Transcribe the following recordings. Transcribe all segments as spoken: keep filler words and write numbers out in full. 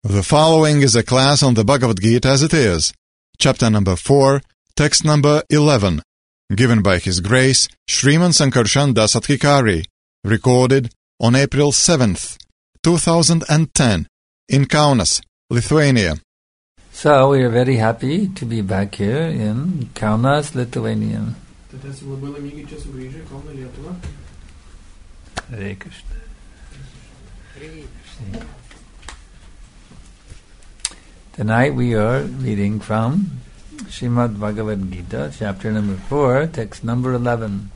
The following is a class on the Bhagavad Gita as it is, chapter number four, text number eleven, given by His Grace Sriman Sankarshan Das Adhikari, recorded on April seventh, two thousand ten, in Kaunas, Lithuania. So we are very happy to be back here in Kaunas, Lithuania. Hare Krishna. Tonight we are reading from Srimad Bhagavad Gita, chapter number four, text number eleven.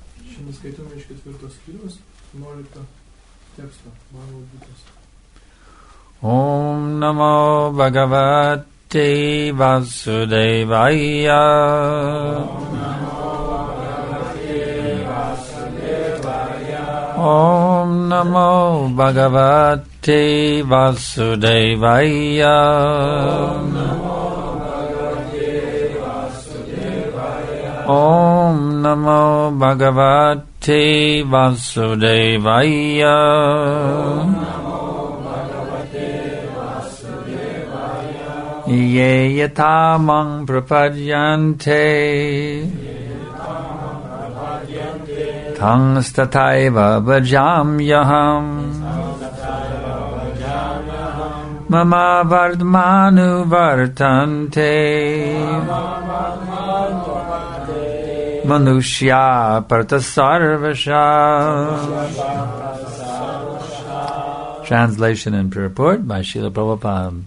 Om Namo Bhagavate Vasudevaya. Om Namo Bhagavate Vasudevaya. Om Namo Bhagavate Vasudevaya. Ye yata mang prapadyante Tang stataiva bhajamyaham Mama vardmanu vartante Manushya partasarvasha. Translation and purport by Srila Prabhupada.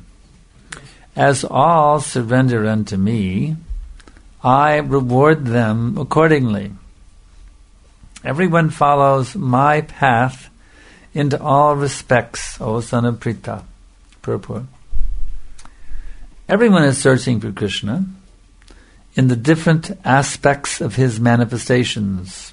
As all surrender unto me, I reward them accordingly. Everyone follows my path into all respects, O son of Pritha. Purport. Everyone is searching for Krishna in the different aspects of his manifestations.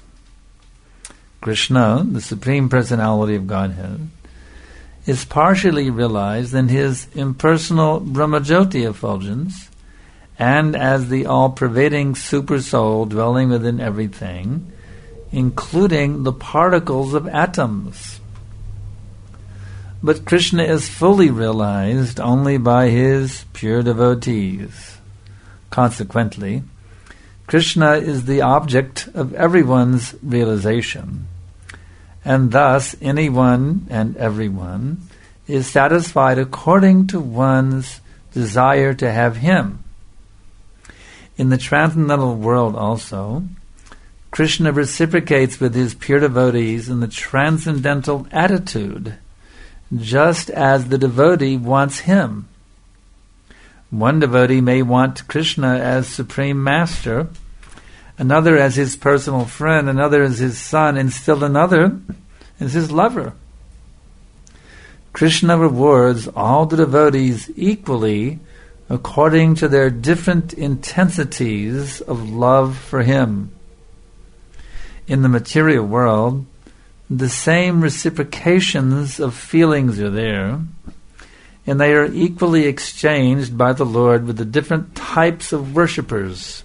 Krishna, the Supreme Personality of Godhead, is partially realized in his impersonal Brahmajyoti effulgence and as the all-pervading Super-Soul dwelling within everything, including the particles of atoms. But Krishna is fully realized only by his pure devotees. Consequently, Krishna is the object of everyone's realization, and thus anyone and everyone is satisfied according to one's desire to have him. In the transcendental world also, Krishna reciprocates with his pure devotees in the transcendental attitude, just as the devotee wants him. One devotee may want Krishna as Supreme Master, another as his personal friend, another as his son, and still another as his lover. Krishna rewards all the devotees equally according to their different intensities of love for him. In the material world, the same reciprocations of feelings are there, and they are equally exchanged by the Lord with the different types of worshippers.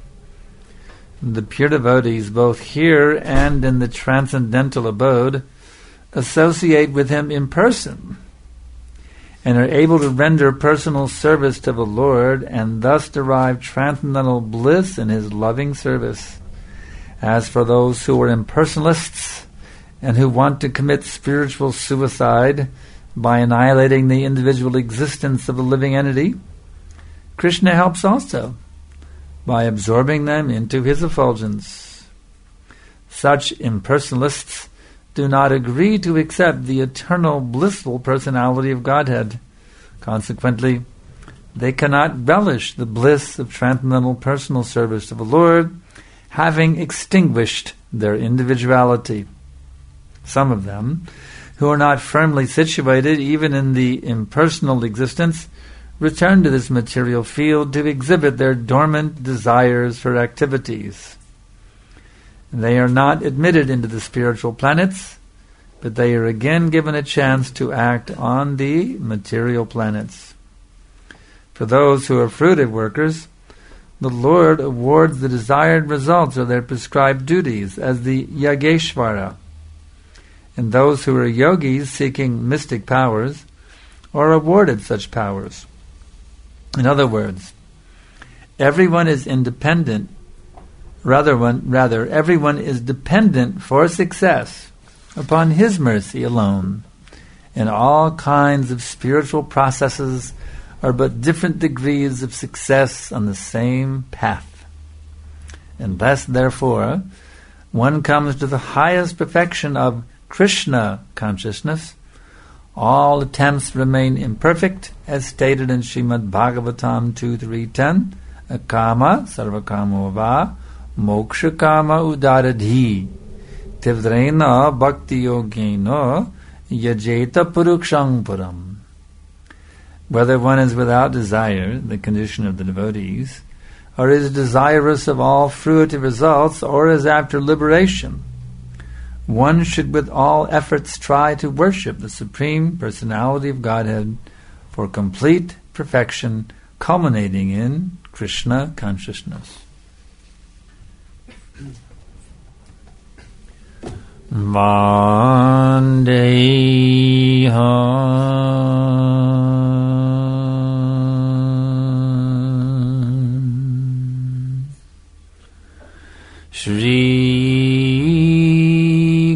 The pure devotees, both here and in the transcendental abode, associate with him in person and are able to render personal service to the Lord and thus derive transcendental bliss in his loving service. As for those who are impersonalists and who want to commit spiritual suicide by annihilating the individual existence of a living entity, Krishna helps also by absorbing them into his effulgence. Such impersonalists do not agree to accept the eternal blissful personality of Godhead. Consequently, they cannot relish the bliss of transcendental personal service to the Lord, having extinguished their individuality. Some of them, who are not firmly situated even in the impersonal existence, return to this material field to exhibit their dormant desires for activities. They are not admitted into the spiritual planets, but they are again given a chance to act on the material planets. For those who are fruitive workers, the Lord awards the desired results of their prescribed duties as the Yageshvara. And those who are yogis seeking mystic powers, or awarded such powers. In other words, everyone is independent, rather, one, rather everyone is dependent for success upon His mercy alone, and all kinds of spiritual processes are but different degrees of success on the same path. Unless, therefore, one comes to the highest perfection of Krishna consciousness, all attempts remain imperfect, as stated in Srimad Bhagavatam two three ten, akama sarvakamo va moksha kama udaradhi tivrena bhakti yogena yajeta purukshang puram. Whether one is without desire, the condition of the devotees, or is desirous of all fruitive results, or is after liberation, one should with all efforts try to worship the Supreme Personality of Godhead for complete perfection, culminating in Krishna consciousness. Vandeham Shri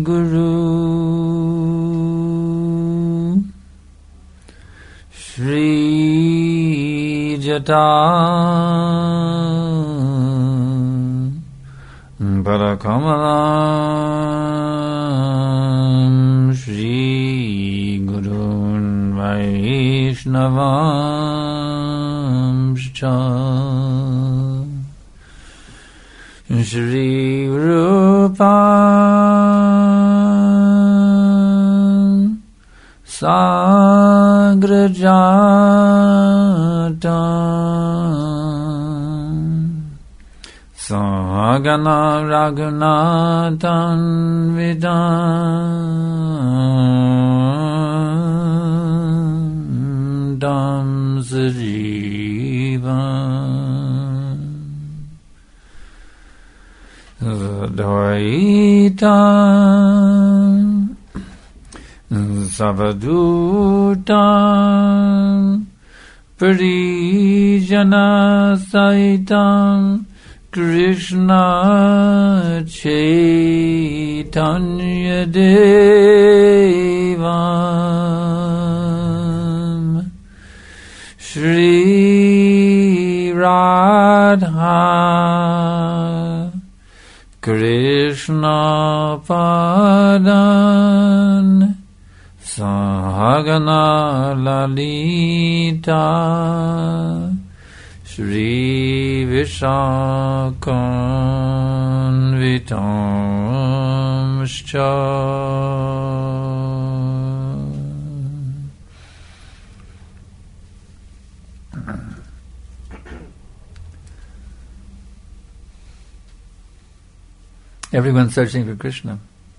Guru Shri Jata Parakamalam Shri Gurun Vaishnavam Shcha Shri Rupa Sagrajata Sagana Raghunathan Vidam Dam Sajivam Dvaitam Savadutam Parijana Saitam Krishna Chaitanya Devam Shri Radha Krishna Padan Sahagana Lalita Shri Vishakanvitam Shcha. Everyone's searching for Krishna.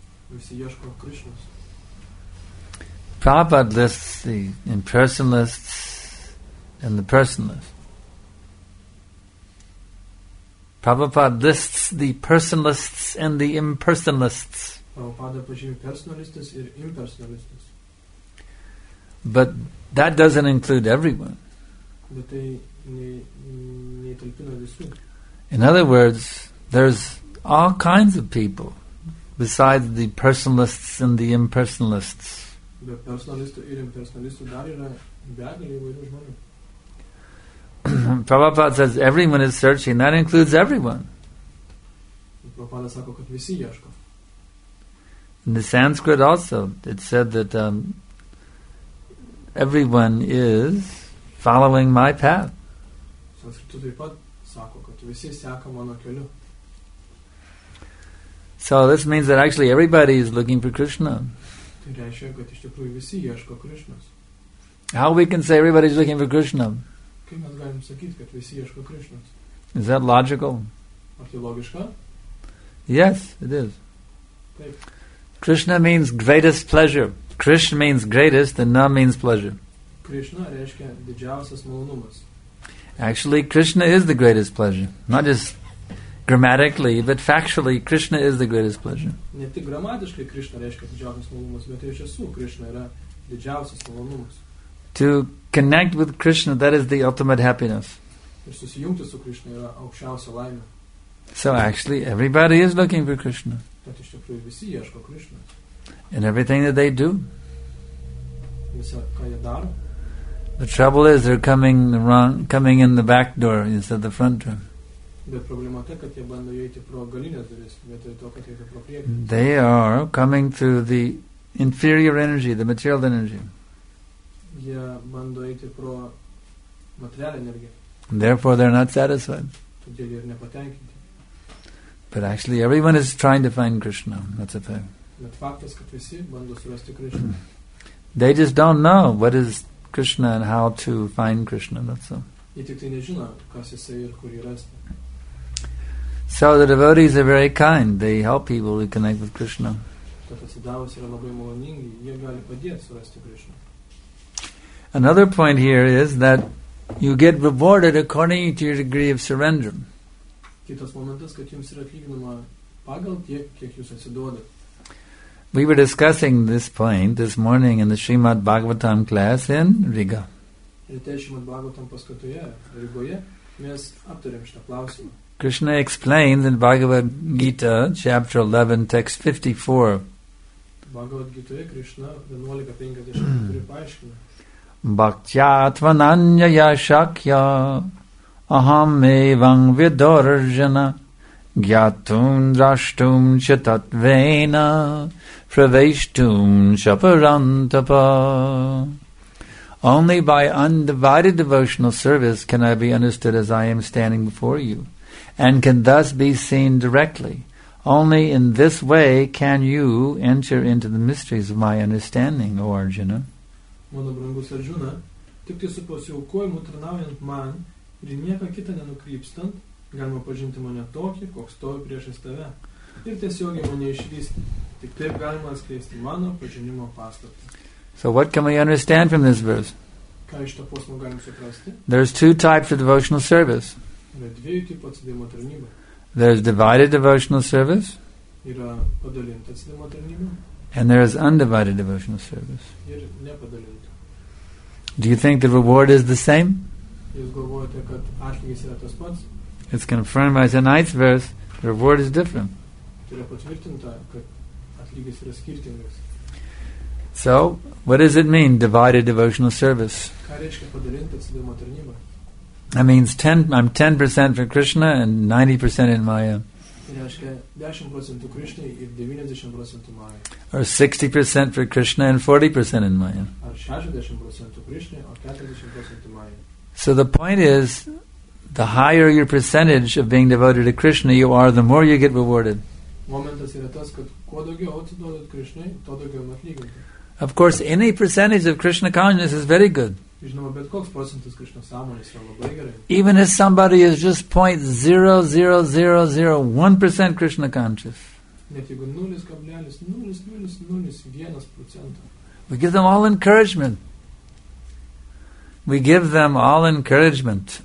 Prabhupada lists the impersonalists and the personalists. Prabhupada lists the personalists and the impersonalists. But that doesn't include everyone. In other words, there's all kinds of people besides the personalists and the impersonalists. Prabhupada says everyone is searching. That includes everyone. In the Sanskrit also, it said that um, everyone is following my path. So this means that actually everybody is looking for Krishna. How we can say everybody's looking for Krishna? Is that logical? Yes, it is. Krishna means greatest pleasure. Krishna means greatest and Na means pleasure. Actually, Krishna is the greatest pleasure. Not just grammatically, but factually, Krishna is the greatest pleasure. To connect with Krishna, that is the ultimate happiness. Ir susijungti su Krishna yra aukščiausia laimė. So actually, everybody is looking for Krishna. Tad iš tikrųjų visi ieško Krishnos. In everything that they do. Visa, ką jie daro. The trouble is they're coming the wrong, coming in the back door instead of the front door. Bet problema ta, kad jie bando įeiti pro galinės duris, vietoj to, kad eitų pro priekį. They are coming through the inferior energy, the material energy. Jie bando eiti pro materialią energiją. Therefore, they're not satisfied. Todėl jie ir nepatenkinti. But actually, everyone is trying to find Krishna. That's a fact. Bet faktas, kad visi bando surasti Krishną. They just don't know what is Krishna and how to find Krishna. That's all. Jie tik tai nežino, kas jisai ir kur jį rasti. So the devotees are very kind. They help people to connect with Krishna. Tad atsidavus yra labai maloningi, jie gali padėti surasti Krishną. Another point here is that you get rewarded according to your degree of surrender. Kitas momentas, kad jums yra atlyginama pagal tiek, kiek jūs atsiduodat. We were discussing this point this morning in the Srimad Bhagavatam class in Riga. Ryte Srimad Bhagavatam paskatoje, Rygoje, mes aptarėm šitą klausimą. Krishna explains in Bhagavad Gita, chapter eleven, text fifty-four. Bhagavad Gitoje Krishna vienuolika penkiasdešimt keturi paaiškina. Bhaktya-tvananyaya shakya aham evang vidorjana gyatum drashtum cha tatvena praveshtum cha parantapa. Only by undivided devotional service can I be understood as I am standing before you, and can thus be seen directly. Only in this way can you enter into the mysteries of my understanding, O Arjuna. Mano brangus Arjuna, tik tai su pasiaukojimu tarnaujant man ir nieką kitą nenukrypstant, galima pažinti mane tokį, koks stovi priešais tave. Ir tiesiogiai mane išvysti. Tik taip galima atskleisti mano pažinimo paslaptį. So what can we understand from this verse? Ką iš to posmo galim suprasti? There's two types of devotional service. Yra dviejų tipų atsidavimo tarnyba. There's divided devotional service, Yra padalinta atsidavimo tarnyba and there is undivided devotional service. ir nepadalinta. Do you think the reward is the same? Jūs galvojate, kad atlygis yra tas pats? It's confirmed by tonight's verse. The reward is different. Tai yra patvirtinta, kad atlygis yra skirtingas. So, what does it mean, divided devotional service? Ką reiškia padalinta atsidavimo tarnyba? That means ten. I'm ten percent for Krishna and ninety percent in Maya, Tai reiškia dešimt procentų Krishnai ir devyniasdešimt procentų Maya. or sixty percent for Krishna and forty percent in Maya. Ar šešiasdešimt procentų Krishnai, o keturiasdešimt procentų Maya. So the point is, the higher your percentage of being devoted to Krishna you are, the more you get rewarded. Momentas yra tas, kad kuo daugiau atsiduodat Krishnai, tuo daugiau atlyginti. Of course, any percentage of Krishna consciousness is very good. Žinoma, bet koks procentas Krishna sąmonės yra labai gerai. Even if somebody is just zero point zero zero zero zero one percent Krishna conscious, Net jeigu nulis kablelis nulis nulis nulis vienas procento. we give them all encouragement. We give them all encouragement.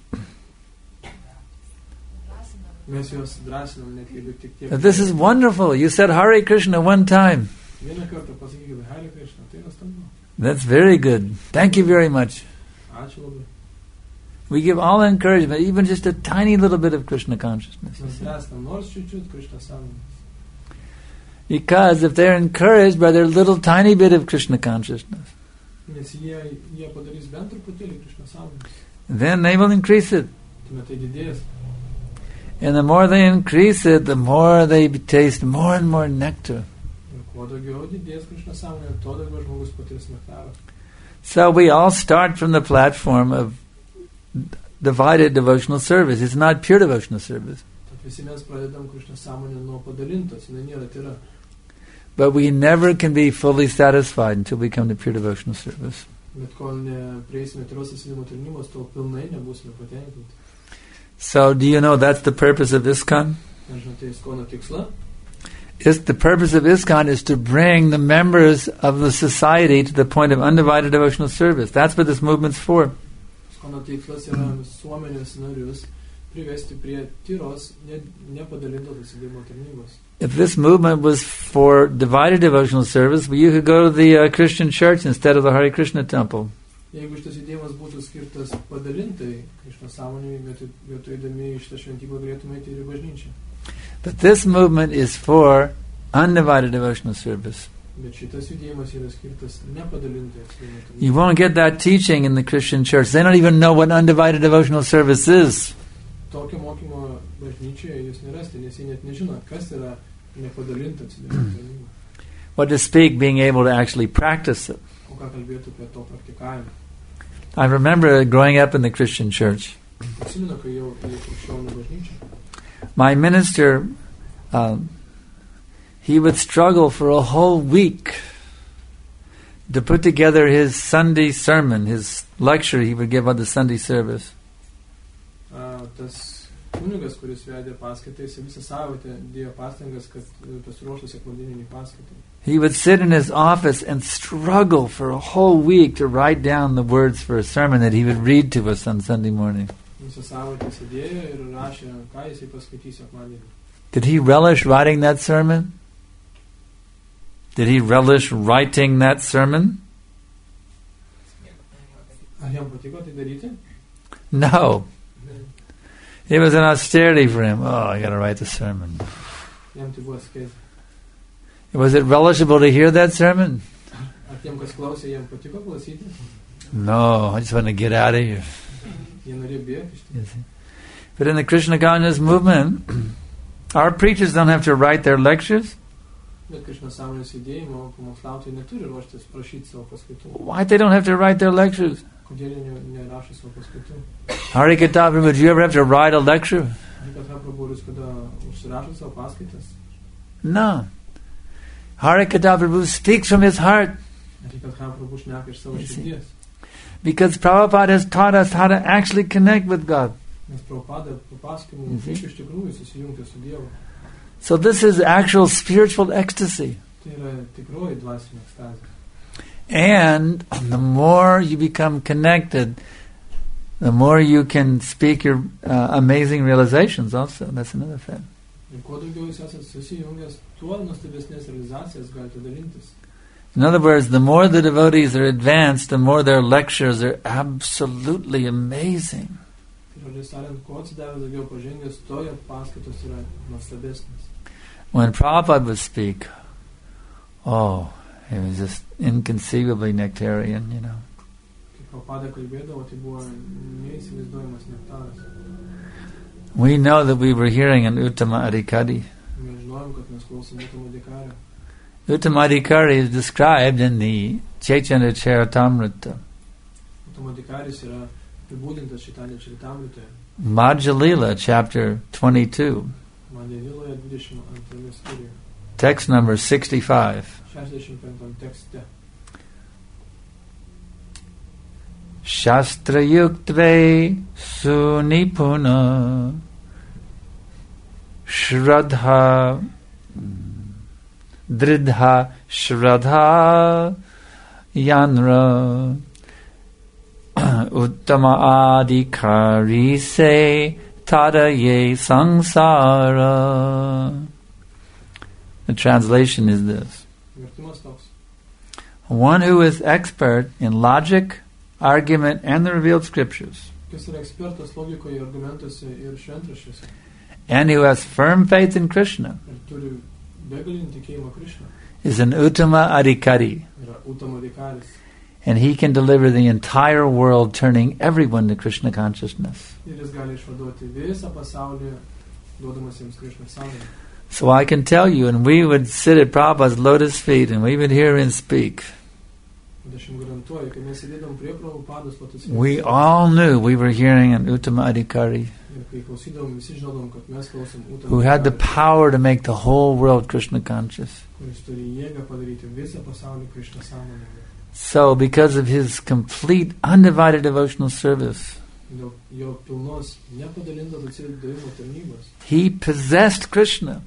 Mes juos drąsinam, net jeigu tik tiek. That this is wonderful. You said Hare Krishna one time. Vieną kartą pasakykite Hare Krishna, tai nuostabu. That's very good. Thank you very much. Ačiū labai. We give all encouragement, even just a tiny little bit of Krishna consciousness. Mes drąsinam nors čiut-čiut Krishna sąmonės. Because if they're encouraged by their little tiny bit of Krishna consciousness, Nes jie, jie padarys bent truputėlį Krishna sąmonės. then they will increase it. Tuomet tai didės. And the more they increase it, the more they taste more and more nectar. Ir kuo daugiau didės Krishna sąmonė, tuo daugiau žmogus patirs nektarą. So we all start from the platform of divided devotional service. It's not pure devotional service. Tad visi mes pradedam Krishna sąmonę nuo padalintos, jinai nėra tyra. But we never can be fully satisfied until we come to pure devotional service. Bet kol neprieisime tyros atsidavimo tarnybos, tol pilnai nebūsime patenkinti. So do you know that's the purpose of ISKCON? Ar žinote, Iskono tiksla? Is the purpose of ISKCON is to bring the members of the society to the point of undivided devotional service. That's what this movement's for. Iskono tikslas yra visuomenės narius privesti prie tyros, ne, nepadalintos atsidavimo tarnybos. If this movement was for divided devotional service, well, you could go to the uh, Christian church instead of the Hare Krishna temple. Jeigu šitas judėjimas būtų skirtas padalintai Krishna sąmonėje, vietoj, vietoj eidami į šitą šventyklą galėtume eiti ir į bažnyčią. But this movement is for undivided devotional service. Bet šitas judėjimas yra skirtas nepadalintai atsidavimu tarnybai. You won't get that teaching in the Christian church. They don't even know what undivided devotional service is. Tokio mokymo bažnyčioje jūs nerasite, nes jie net nežino, kas yra nepadalinta atsidavimo tarnyba. What to speak, being able to actually practice it. O ką kalbėtų apie to praktikavimą. I remember growing up in the Christian church. Atsimenu, kai jau į krikščionių bažnyčią. My minister, um, he would struggle for a whole week to put together his Sunday sermon, his lecture he would give on the Sunday service. Uh, tas kunigas, kuris vedė paskaitą, jis visą savaitę dėjo pastangas, kad pasiruoštų sekmadieninį paskaitą. He would sit in his office and struggle for a whole week to write down the words for a sermon that he would read to us on Sunday morning. Visą savaitę sėdėjo ir rašė, ką jisai paskaitys sekmadienį. Did he relish writing that sermon? Did he relish writing that sermon? Ar jam patiko tai daryti? No. It was an austerity for him. Oh, I got to write the sermon. Jam tai buvo askezė. Was it relishable to hear that sermon? Ar tiem, kas klausė, jam patiko klausyti? No, I just want to get out of here. Jie norėjo bėgti iš tikrųjų. But in the Krishna consciousness movement, our preachers don't have to write their lectures. Bet Krishna sąmonės judėjimo pamokslautojai neturi ruoštis prašyti savo paskaitų. Why they don't have to write their lectures? Kodėl jie nerašo savo paskaitų? Harikata Prabhu, did you ever have to write a lecture? Harikata Prabhu, jūs kada užsirašo savo paskaitas? No. Harikata Prabhu speaks from his heart. Harikata Prabhu šneka iš savo širdies. Because Prabhupada has taught us how to actually connect with God. Nes Prabhupada papasakoja mums, kaip iš tikrųjų susijungti su Dievu. So this is actual spiritual ecstasy. Tai yra tikroji dvasinė ekstazė. And the more you become connected, the more you can speak your uh, amazing realizations also. That's another thing. Ir kuo daugiau jūs esate susijungęs, tuo nuostabesnės realizacijas galite dalintis. In other words, the more the devotees are advanced, the more their lectures are absolutely amazing. When Prabhupada would speak, oh, it was just inconceivably nectarian, you know. We know that we were hearing an Uttama Adhikari. Uttama Adhikari is described in the Chaitanya Charitamrita. Madhya Lila, chapter twenty-two. Text number sixty-five. Shastra yuktve sunipuna shraddha dridha shraddha yanra uttama adhikari se tadaye sangsara. The translation is this: one who is expert in logic, argument, and the revealed scriptures, and who has firm faith in Krishna, is an Uttama Adhikari, and he can deliver the entire world, turning everyone to Krishna consciousness. So I can tell you, and we would sit at Prabhupada's lotus feet and we would hear him speak. We all knew we were hearing an Uttama Adhikari who had the power to make the whole world Krishna conscious. So because of his complete undivided devotional service, he possessed Krishna.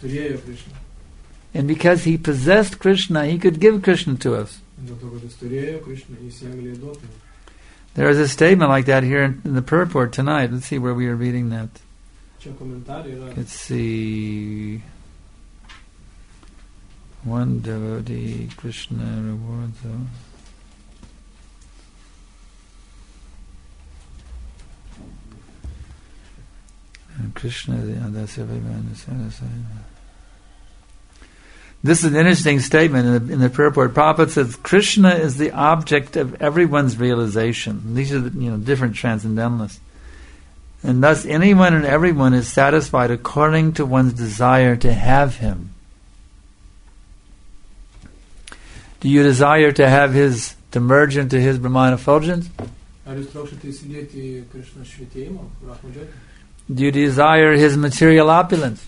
And because he possessed Krishna, he could give Krishna to us. There is a statement like that here in, in the purport tonight. Let's see where we are reading that. Let's see. One devotee, Krishna rewards. Krishna is the Adasya Vimana. This is an interesting statement in the, in the purport. Prabhupada says Krishna is the object of everyone's realization. These are the, you know different transcendentalists, and thus anyone and everyone is satisfied according to one's desire to have him. Do you desire to have his to merge into his Brahmana effulgence? Do you desire his material opulence?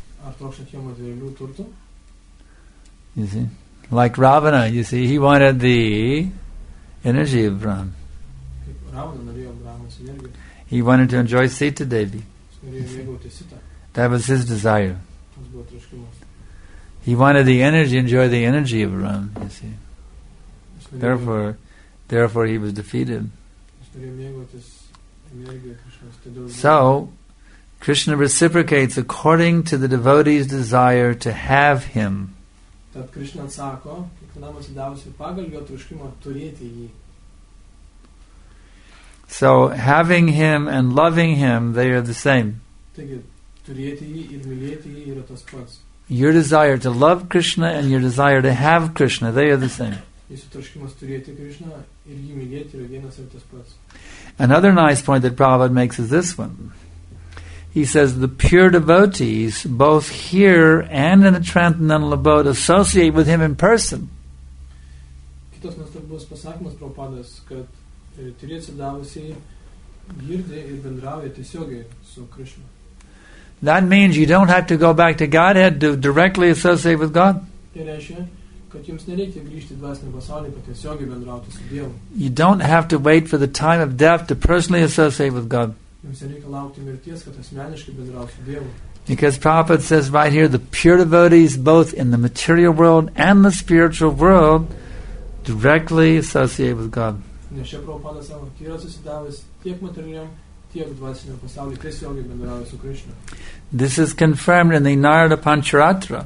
You see, like Ravana, you see, he wanted the energy of Brahma. He wanted to enjoy Sita Devi. That was his desire. He wanted the energy, enjoy the energy of Brahma. You see, therefore, therefore he was defeated. So, Krishna reciprocates according to the devotee's desire to have him. Tad Krishna atsako, kiekvienam atsidavusiu pagal jo troškimą turėti jį. So, having him and loving him, they are the same. Taigi, turėti jį ir mylėti jį yra tas pats. Your desire to love Krishna and your desire to have Krishna, they are the same. Jūsų troškimas turėti Krishną ir jį mylėti yra vienas ir tas pats. Another nice point that Prabhupada makes is this one. He says the pure devotees, both here and in the transcendental abode, associate with him in person. Kitas nuostabus pasakymas Prabhupados, kad tyriai atsidavusiai girdi ir bendrauja tiesiogiai su Krishna. That means you don't have to go back to Godhead to directly associate with God. Tai reiškia, kad jums nereikia grįžti į dvasinį pasaulį, kad tiesiogiai bendrauti su Dievu. You don't have to wait for the time of death to personally associate with God. Because Prabhupada says right here, the pure devotees, both in the material world and the spiritual world, directly associate with God. This is confirmed in the Narada Pancharatra.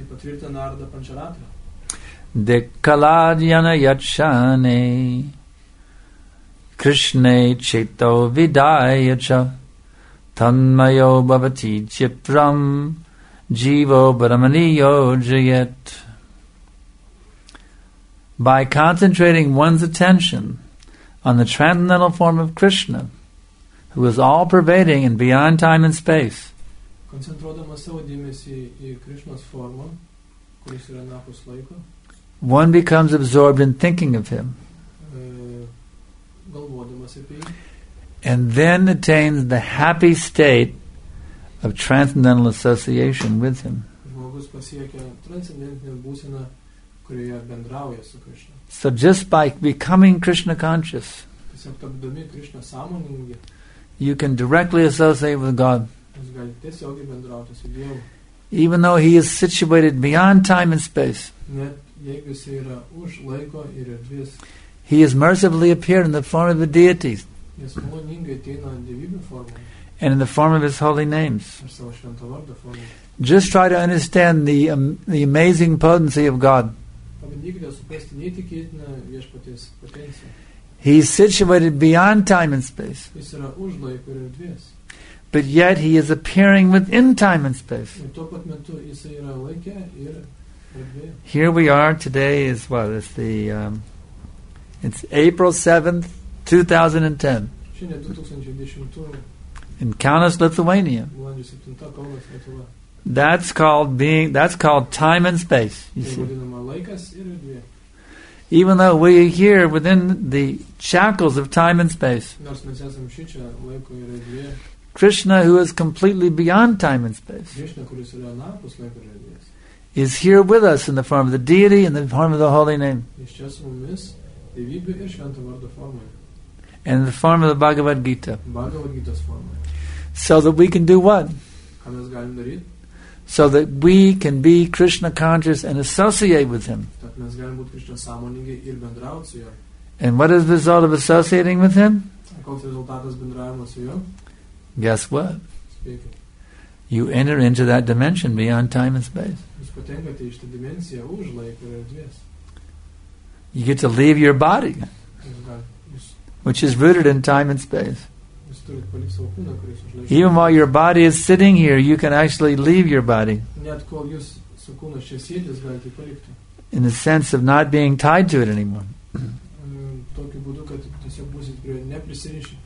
Dekaladhyana yachane Krishne cheto vidayacha tanmayo bhavati chipram jivo brahmaniyo jayet. By concentrating one's attention on the transcendental form of Krishna, who is all-pervading and beyond time and space, one becomes absorbed in thinking of him, and then attains the happy state of transcendental association with him. So just by becoming Krishna conscious, you can directly associate with God. Even though he is situated beyond time and space, he has mercifully appeared in the form of the deities and in the form of his holy names. Just try to understand the um, the amazing potency of God. He is situated beyond time and space, but yet he is appearing within time and space. Here we are. Today is what? It's the um, it's April seventh, two thousand ten, in Kaunas, Lithuania. That's called being. That's called time and space. You see. Even though we are here within the shackles of time and space, Krishna, who is completely beyond time and space, is here with us in the form of the deity and the form of the holy name, and in the form of the Bhagavad Gita. So that we can do what? So that we can be Krishna conscious and associate with him. And what is the result of associating with him? Guess what? You enter into that dimension beyond time and space. You get to leave your body, which is rooted in time and space. Jūs turit palikti savo kūną, kuris užleidžia. Even while your body is sitting here, you can actually leave your body Net kol jūs su kūnas čia sėdės, galite palikti. in the sense of not being tied to it anymore. Mm, Tokiu būdu, kad tiesiog būsit prie neprisirišę.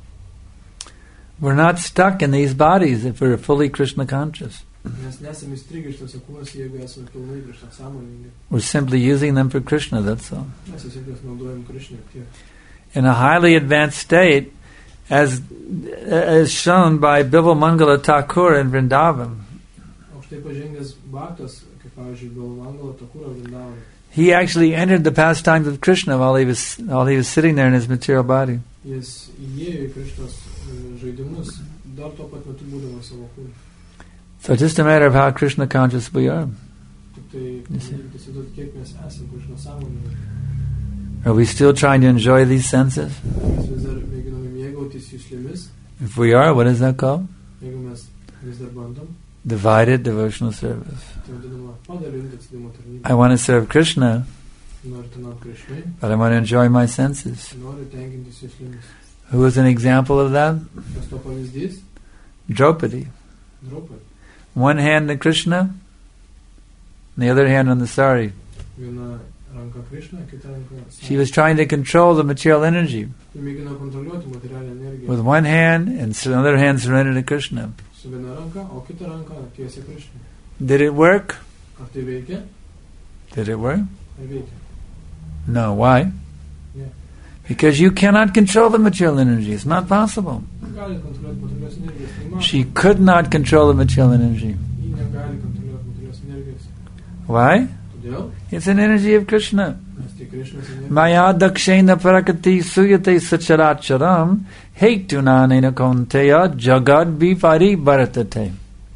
We're not stuck in these bodies if we're fully Krishna conscious. Mes nesame įstrigę šitose kūnuose, jeigu esame pilnai Krishna sąmoningi. We're simply using them for Krishna, that's all. Mes tiesiog jas naudojam Krishnai tiek. In a highly advanced state, as as shown by Bimal Mangala Thakur in Vrindavan, Aukštai pažengęs bhaktas, kaip pavyzdžiui, Bimalmangala Thakura Vrindavane, he actually entered the pastimes of Krishna while he was while he was sitting there in his material body. jis įėjo į Krishnos e, žaidimus, dar tuo pat metu būdamas savo kūną. So it's just a matter of how Krishna conscious we are. Tik tai reikia įsivaizduoti, kiek mes esame Krishna sąmoningi. Are we still trying to enjoy these senses? Mes vis dar mėginame mėgautis juslėmis, If we are, what is that called? jeigu mes vis dar bandom, Divided devotional service. tai vadinama padalinti atsidavimo tarnybą. I want to serve Krishna, Nori tarnauti Krishnai, but I want to enjoy my senses. nori tenkintis juslėmis. Who is an example of that? Kas to pavyzdys? Draupadi. Draupai. One hand to Krishna, the other hand on the sari. Viena ranka Krishna, kita ranka She was trying to control the material energy Ji mėgino kontroliuoti materialią energiją. with one hand, and s- another hand surrendered to Krishna. Su viena ranka, o kita ranka tiesia Krishnai. Did it work? Ar tai veikia? Did it work? Ar veikia? No. Why? Ne. Because you cannot control the material energy. It's not possible. Gali kontroliuoti materialios energijos. Tai She could not control the material energy. Ji negali kontroliuoti materialios energijos. Why? Todėl It's an energy of Krishna. mes tai Krishnos energijos. Maya dakshena prakati suyate sacharacharam heitunanena konteya jagad bivari bharatate.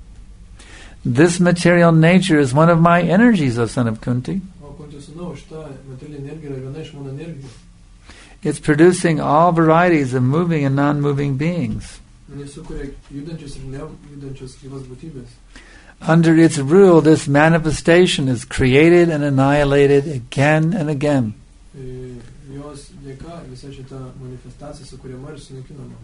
This material nature is one of my energies, O son of Kunti. O Kunti sūnau, šita materialinė energija yra viena iš mano energijų. It's producing all varieties of moving and non-moving beings. Jis sukuria judančius ir nejudančius gyvas būtybės. Under its rule, this manifestation is created and annihilated again and again. E, Jos dėka visa šita manifestacija sukuriama ir sunaikinama.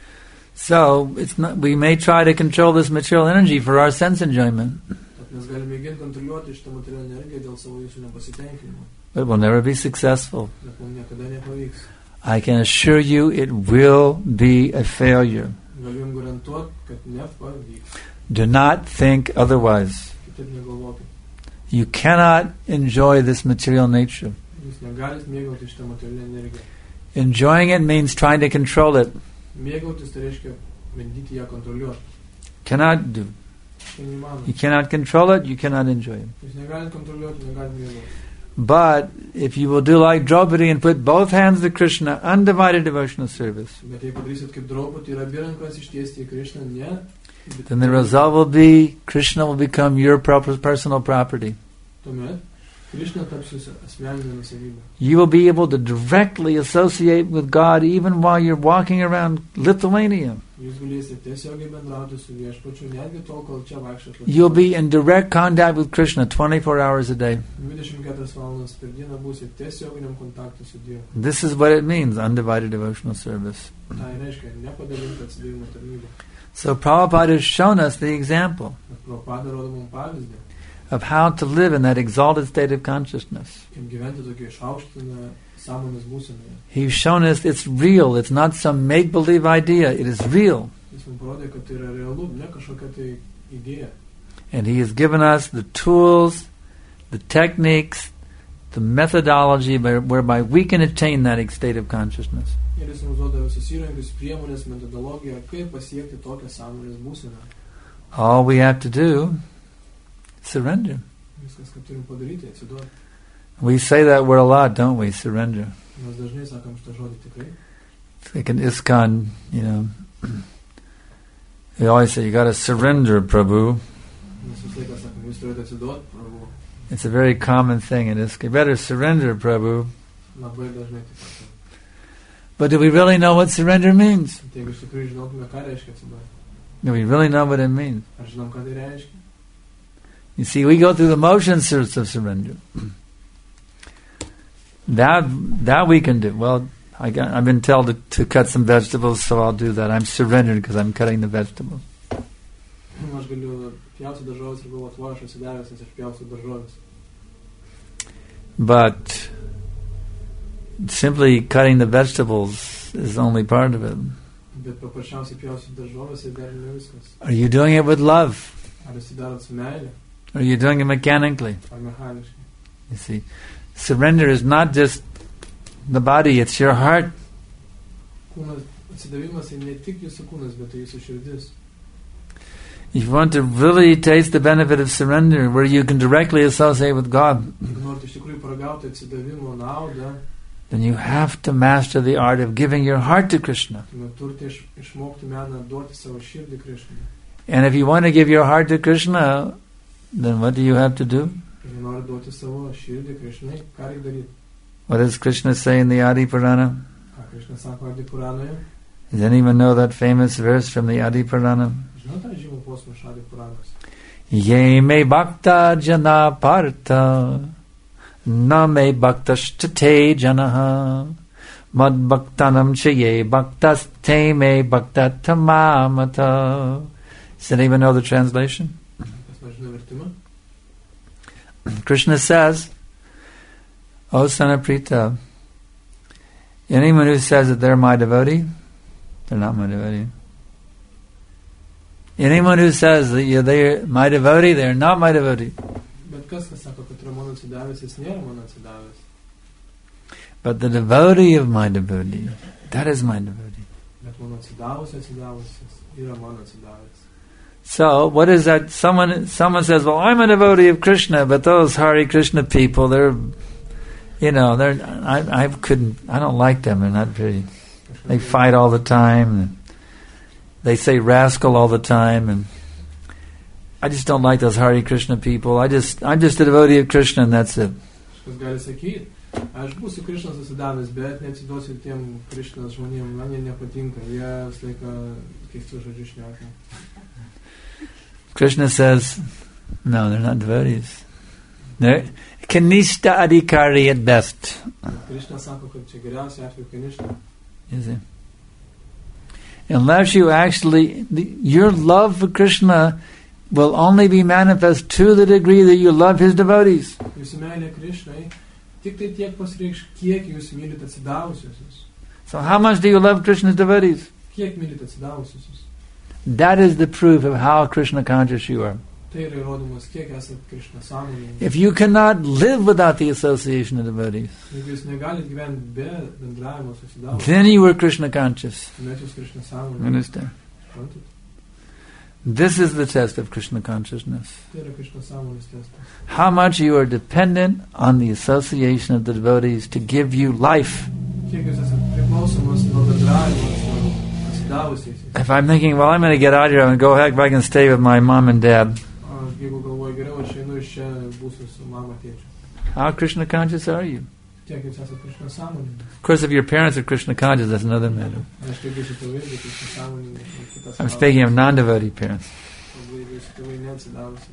So it's not, we may try to control this material energy for our sense enjoyment, Tad mes galime mėginti kontroliuoti šitą materialinę energiją dėl savo jūsų nepasitenkinimo, but we'll never be successful. bet mums niekada nepavyks. I can assure you it will be a failure. Galiu jums garantuoti, kad nepavyks. Do not think otherwise. Kitaip negalvokit. You cannot enjoy this material nature. Jūs negalit mėgauti šitą materialinę energiją. Enjoying it means trying to control it. Mėgautis tai reiškia bandyti ją kontroliuoti. Cannot do. Tai neįmanoma. You cannot control it, you cannot enjoy it. Jūs negalit kontroliuoti, negalit mėgauti. But if you will do like Draupadi and put both hands to Krishna, undivided devotional service, Bet jei padarysit kaip Draupadi ir abi rankas ištiesti į Krishną, ne, then the result will be Krishna will become your proper personal property. tuomet Krishna taps jūsų asmeninė nusavybė. You will be able to directly associate with God even while you're walking around Lithuania. Jūs galėsite tiesiogiai bendrauti su viešpačiu, netgi tol, kol čia vaikščiat. You'll be in direct contact with Krishna twenty-four hours a day. dvidešimt keturias valandas per dieną būsite tiesioginiam kontaktui su Dievu. This is what it means, undivided devotional service. Tai reiškia nepadalinti atsidavimo tarnybą. So Prabhupada has shown us the example Bet Prabhupada rodo mums pavyzdį, of how to live in that exalted state of consciousness. kaip gyventi tokį išaukštiną sąmonės būsenoje. He's shown us it's real. It's not some make-believe idea. It is real. Jis mums parodė, kad tai yra realu, ne kažkokia tai idėja. And he has given us the tools, the techniques, the methodology by, whereby we can attain that state of consciousness. Ir jis mums duoda visus įrankius, priemonės, metodologiją, kaip pasiekti tokią sąmonės būseną. All we have to do is surrender. Viskas, ką turim padaryti, atsiduoti. We say that word a lot, don't we? Surrender. Mes dažnai sakom šitą žodį tikrai. It's like an ISKCON, you know. They always say, you got to surrender, Prabhu. Mes visą laiką sakom, jūs turite atsiduoti, Prabhu. It's a very common thing in ISKCON. You better surrender, Prabhu. Labai dažnai tai sakom. But do we really know what surrender means? Tai jeigu iš tikrųjų žinotume, ką reiškia atsiduoti. Do we really know what it means? Ar žinom, ką tai reiškia? You see, we go through the motions of surrender. That that we can do. Well, I got, I've been told to, to cut some vegetables, so I'll do that. I'm surrendered because I'm cutting the vegetables. Aš galiu pjauti daržovės ir galvoti, va, aš atsidavęs, nes aš pjausiu daržovės. But simply cutting the vegetables is only part of it. Bet paprasčiausiai pjausiu daržovės ir dar ne viskas. Are you doing it with love? Ar jūs tai darot su meile, Or are you doing it mechanically? ar mechaniškai? You see, surrender is not just the body, it's your heart. Kūnas, atsidavimas tai ne tik jūsų kūnas, bet tai jūsų širdis. If you want to really taste the benefit of surrender, where you can directly associate with God, Jeigu norite iš tikrųjų paragauti atsidavimo naudą, then you have to master the art of giving your heart to Krishna. tuomet turite iš, išmokti meną duoti savo širdį Krišnai. And if you want to give your heart to Krishna, then what do you have to do? Jei nori duoti savo širdį Krišnai, ką reikia daryti? What does Krishna say in the Adi Purana? Ką Krišna sako Adi Puranoje? Does anyone know that famous verse from the Adi Purana? Žinot tą žymų posmą iš Adi Puranos? Ye me bhakta jana parta na me bhaktastate janaha mad bhaktanam chaye bhaktas te me bhaktatamamata. Does anyone know the translation? Kas nežino vertimą? Krishna says, O son of Prita, anyone who says that they're my devotee, they're not my devotee. Anyone who says that you're they're my devotee, they're not my devotee. Bet kas, kas sako, kad yra mano atsidavęs, jis nėra mano atsidavęs. But the devotee of my devotee, that is my devotee. Bet mano atsidavus, atsidavusis yra mano atsidavęs. So, what is that? Someone someone says, well, I'm a devotee of Krishna, but those Hare Krishna people, they're, you know, they're, I, I couldn't, I don't like them, they're not very, they fight all the time, and they say rascal all the time, and I just don't like those Hare Krishna people. I just, I'm just a devotee of Krishna, and that's it. Kas gali sakyti, aš būsiu Krišnas atsidavęs, bet neatsiduosiu tiem Krišnas žmonėm, man jie nepatinka, jie visą laiką keistų žodžių šneka. Krishna says, no, they're not devotees. They're kanishta adhikari at best. Krišna sako, kad čia geriausia atveju kanishta. You see? Unless you actually, the, your love for Krishna will only be manifest to the degree that you love his devotees. Jūsų meilė Krišnai tik tai tiek pasireikš, kiek jūs mylit atsidavusiusius. So how much do you love Krishna's devotees? Kiek mylit atsidavusiusius. That is the proof of how Krishna conscious you are. Tai yra įrodymas, kiek esat Krišna sąmoningi. If you cannot live without the association of devotees, Jeigu jūs negalit gyventi be bendravimo su atsidavusiu, then you were Krishna conscious. tuomet jūs Krišna sąmoningi. Understand? Suprantat? This is the test of Krishna consciousness. Tai yra Krišna sąmonės testas. How much you are dependent on the association of the devotees to give you life. Kiek jūs esat priklausomas nuo bendravimo su atsidavusiais. If I'm thinking, well, I'm going to get out here, I'm going to go back, back and stay with my mom and dad. Aš jeigu galvoju geriau, aš einu iš čia, būsiu su mama tėčiu. How Krishna conscious are you? Tiek jūs esat Krišna sąmoningi. Of course, if your parents are Krishna conscious, that's another matter. Aš tiek jūsų tėvai, bet Krišna sąmoningi. I'm speaking of non-devotee parents. Jūsų tėvai neatsidavusi.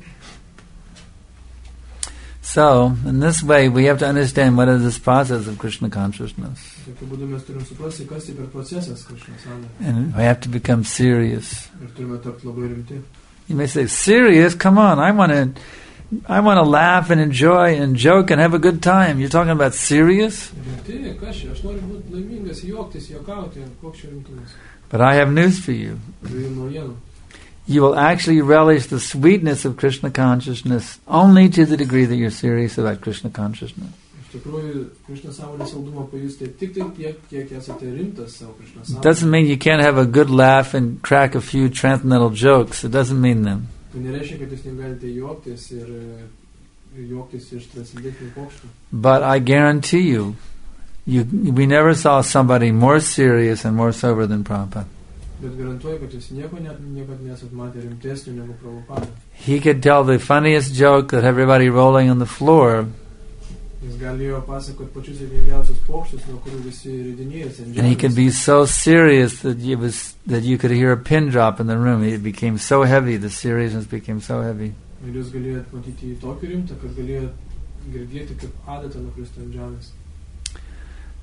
So, in this way, we have to understand what is this process of Krishna consciousness. Tokiu būdu mes turim suprasti, kas tai per procesas Krišna sąmonė. And we have to become serious. Ir turime tapti labai rimti. You may say, serious? Come on, I want to I want to laugh and enjoy and joke and have a good time. You're talking about serious? Rimti, kas čia? Aš noriu būti laimingas, juoktis, juokauti. Koks čia rimtumas? But I have news for you. Turiu naujienų. You will actually relish the sweetness of Krishna consciousness only to the degree that you're serious about Krishna consciousness. Iš tikrųjų, Krišna sąmonės saldumą pajusite tik tai tiek, kiek esate rimtas savo Krišna It sąmonės. doesn't mean you can't have a good laugh and crack a few transcendental jokes. It doesn't mean them. Tai nereiškia, kad jūs negalite juoktis ir juoktis iš transcendentinių pokštų. But I guarantee you, you, we never saw somebody more serious and more sober than Prabhupada. Bet garantuoju, kad jūs nieko net, niekad nesat matę rimtesnių negu Prabhupada. He could tell the funniest joke that everybody rolling on the floor, Jis galėjo pasakoti pačius juokingiausius pokštus, nuo kurių visi ridinėjasi ant and he could žemės. be so serious that you was that you could hear a pin drop in the room. It became so heavy. The seriousness became so heavy. Ir jūs galėjot matyti į tokį rimtą, kad galėjot girdėti, kaip adata nukristų ant žemės.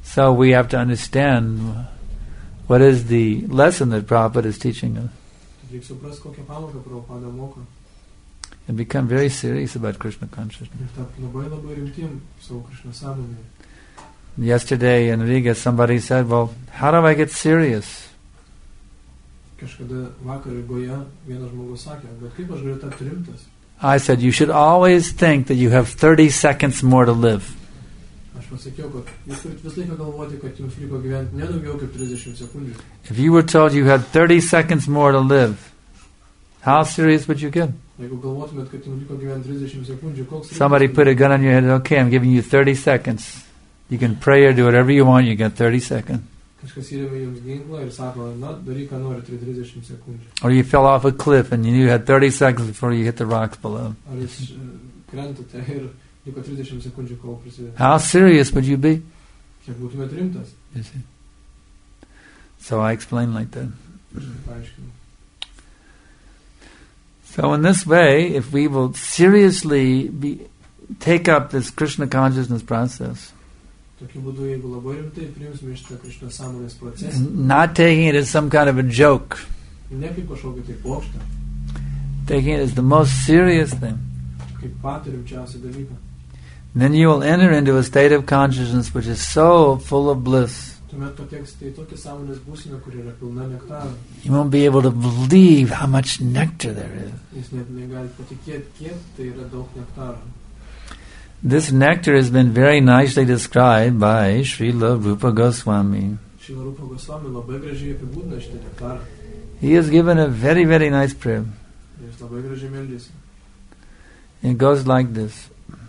So we have to understand what is the lesson that Prabhupada is teaching us. Reikia suprasti, kokią pamoką Prabhupada moko. And become very serious about Krishna consciousness. Ir tapti labai labai rimtim savo Krishna sąmonėje. Yesterday in Riga somebody said, well, how do I get serious? Kažkada vakar Rygoje vienas žmogus sakė, bet kaip aš galiu tapti rimtas? I said, you should always think that you have thirty seconds more to live. Aš pasakiau, kad jūs turite visą laiką galvoti, kad jums liko gyventi nedaugiau kaip trisdešimt sekundžių. If you were told you had thirty seconds more to live, how serious would you get? Jeigu galvotumėt, kad jums liko gyventi trisdešimt sekundžių, koks... Somebody put a gun on your head, okay, I'm giving you thirty seconds. You can pray or do whatever you want, you get thirty seconds. Kažkas įrėmė jums ginklą ir sako, na, daryk, ką nori, trisdešimt sekundžių. Or you fell off a cliff and you knew you had thirty seconds before you hit the rocks below. Ar jūs krentate ir liko trisdešimt sekundžių, kol prisideda. How serious would you be? Kiek būtumėt rimtas? You see? So I explained like that. Paaiškinu. So in this way, if we will seriously be, take up this Krishna consciousness process, Tokiu būdu, jeigu labai rimtai priimsime šitą Krishna sąmonės procesą, not taking it as some kind of a joke, ne kaip kažkokį tai pokštą, taking it as the most serious thing, kaip patį rimčiausią dalyką, then you will enter into a state of consciousness which is so full of bliss. tuomet pateksite į tokią sąmonės būseną, kuri yra pilna nektaro. You won't be able to believe how much nectar there is. Jūs net negalite patikėti, kiek tai yra daug nektaro. This nectar has been very nicely described by Srila Rupa Goswami. Šrila Rupa Goswami labai gražiai apibūdina šitą nektarą. He has given a very, very nice prayer. Jis labai gražiai meldėsi. It goes like this.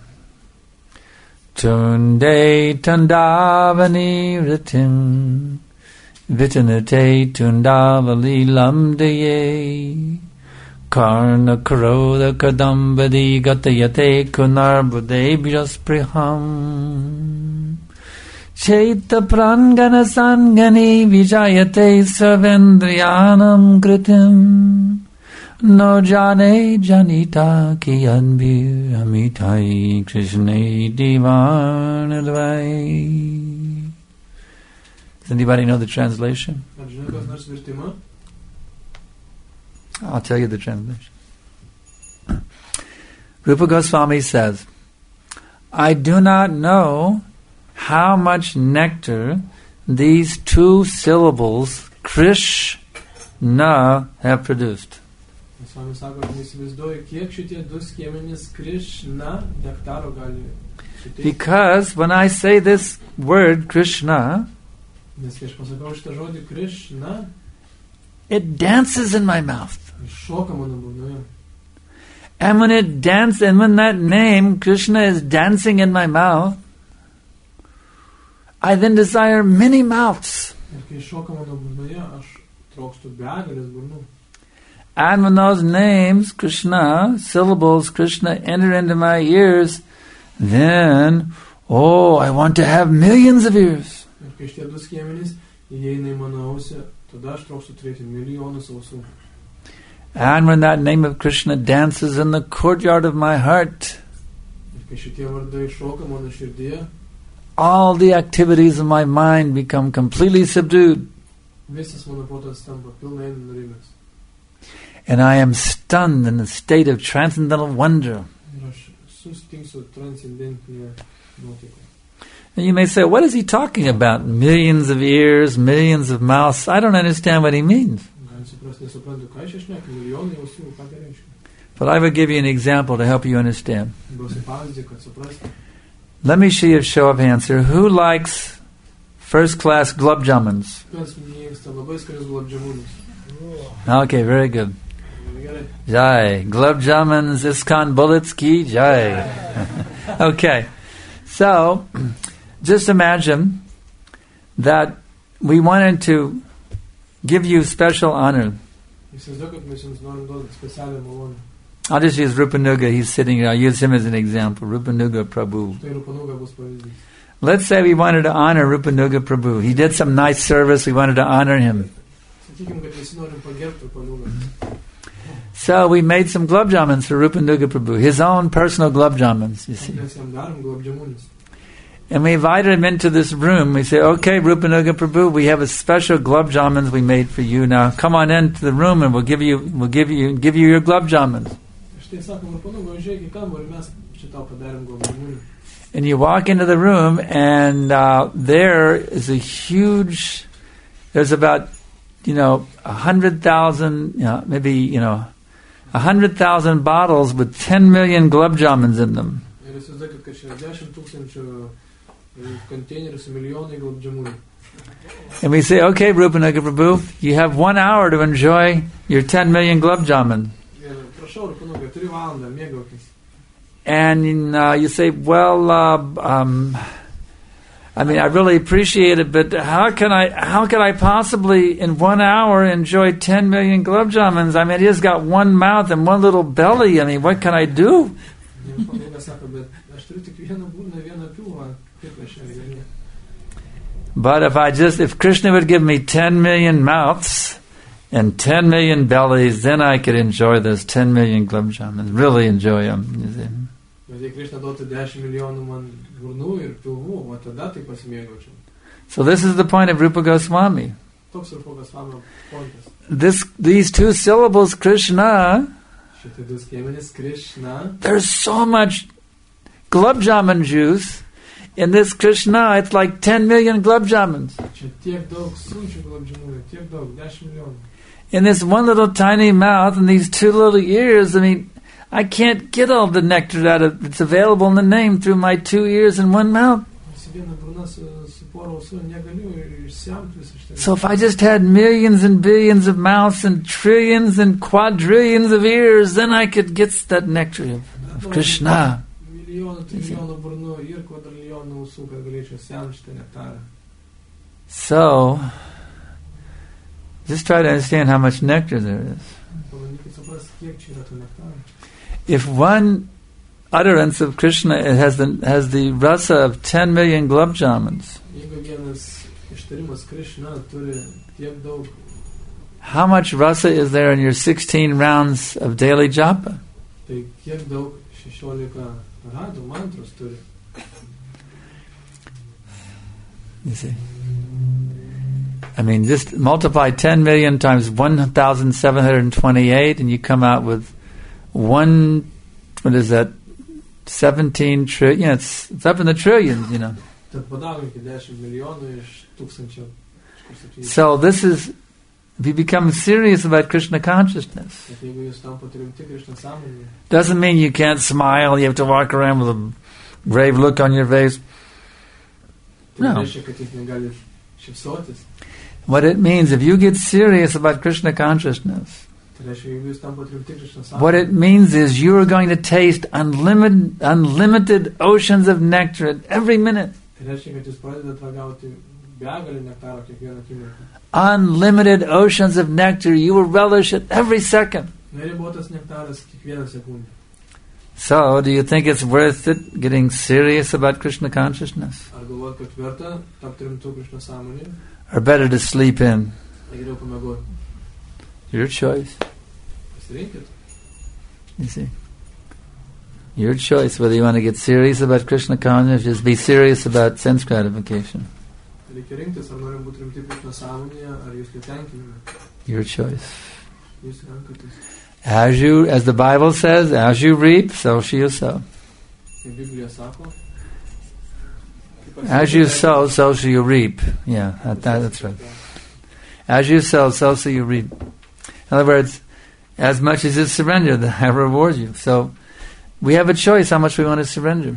Tunde tundavani ritim vitanate tundavali lamdaye karna karoda kadambadi gatayate kunarbudebhyas priham chaita prangana sangani vijayate sarvendriyanam kritim no jane janita ki anbir amitai krishna divanadvai. Does anybody know the translation? Ar žinai, kas nors vertimą? I'll tell you the translation. Rupa Goswami says, I do not know how much nectar these two syllables, Krishna, have produced. Goswami sako, kad neįsivaizduoju, kiek šitie du skiemenys Krishna nektaro gali suteikti. Because when I say this word, Krishna, Nes kai aš pasakau šitą žodį Krishna, it dances in my mouth. jis šoka mano burnoje. And when it dances, and when that name, Krishna, is dancing in my mouth, I then desire many mouths. Ir kai šoka mano burnoje, aš trokštu begalės burnų. And when those names, Krishna, syllables, Krishna, enter into my ears, then, oh, I want to have millions of ears. Ir kai šitie du skiemenys įeina į mano ausį, tada aš trokštu turėti milijonus ausų. And when that name of Krishna dances in the courtyard of my heart, Ir kai šitie vardai šoka mano širdyje, all the activities of my mind become completely subdued. visas mano protas tampa pilnai nurimęs. And I am stunned in a state of transcendental wonder. Ir aš sustingsiu transcendentinėje nuotaikoje. And you may say, what is he talking about? Millions of ears, millions of mouths. I don't understand what he means. Galim suprasti, nesuprantu, ką aš šneka, milijonai ausų, ką tai reiškia. But I will give you an example to help you understand. Duosiu pavyzdį, kad suprasti. Let me see a show of hands here. Who likes first class gulab jamuns? Kas mėgsta labai skanius gulabdžamunus? Okay, very good. Gerai. Jai. Gulab jamuns, Iskon Bulitsky, Jai. Okay. So, just imagine that we wanted to give you special honor. Įsivaizduok, kad mes jums norim duoti specialią malonę. I'll just use Rupanuga. He's sitting here. I'll use him as an example. Rupanuga Prabhu. Tai Rupanuga bus pavyzdys. Let's say we wanted to honor Rupanuga Prabhu. He did some nice service. We wanted to honor him. Sakykim, kad visi norim pagerbti Rupanugą. So we made some gulab jamuns for Rupanuga Prabhu. His own personal gulab jamuns, you see. Mes jam darom gulabdžamunis. And we invited him into this room. We say, okay, Rupanuga Prabhu, we have a special glove jamans we made for you. Now come on into the room and we'll give you we'll give you give you your glove jamans. And you walk into the room and uh, there is a huge, there's about, you know, a hundred thousand, you know, maybe, you know, a hundred thousand bottles with ten million glove jamans in them. And we say, okay, Rupanuga Prabhu, you have one hour to enjoy your ten million glove jaman. And uh, you say, well, uh, um, I mean, I really appreciate it, but how can I, how can I possibly in one hour enjoy ten million glove jamans? I mean, he's got one mouth and one little belly. I mean, what can I do? But if I just, if Krishna would give me ten million mouths and ten million bellies, then I could enjoy those ten million glove jamans, really enjoy them. You see. So this is the point of Rupa Goswami. This, these two syllables, Krishna, there's so much glove jaman juice in this Krishna. It's like ten million glove jamans. In this one little tiny mouth and these two little ears, I mean, I can't get all the nectar out of it's available in the name through my two ears and one mouth. So if I just had millions and billions of mouths and trillions and quadrillions of ears, then I could get that nectar of, of Krishna. So, just try to understand how much nectar there is. If one utterance of Krishna has the has the rasa of ten million glove jamans, how much rasa is there in your sixteen rounds of daily japa? You see, I mean, just multiply ten million times one thousand seven hundred twenty-eight, and you come out with one. What is that? Seventeen trillion. Yeah, it's, it's up in the trillions, you know. So this is, if you become serious about Krishna consciousness, doesn't mean you can't smile. You have to walk around with a grave look on your face. No. What it means, if you get serious about Krishna consciousness, what it means is you are going to taste unlimited, unlimited oceans of nectar at every minute. Unlimited oceans of nectar, you will relish it every second. So, do you think it's worth it getting serious about Krishna consciousness? Or better to sleep in? Your choice. You see? Your choice whether you want to get serious about Krishna consciousness, just be serious about sense gratification. Your choice. As you, as the Bible says, as you reap, so shall you sow. As you sow, so shall you reap. Yeah, that, that, that's right. As you sow, so shall you reap. In other words, as much as you surrender, I reward you. So, we have a choice how much we want to surrender.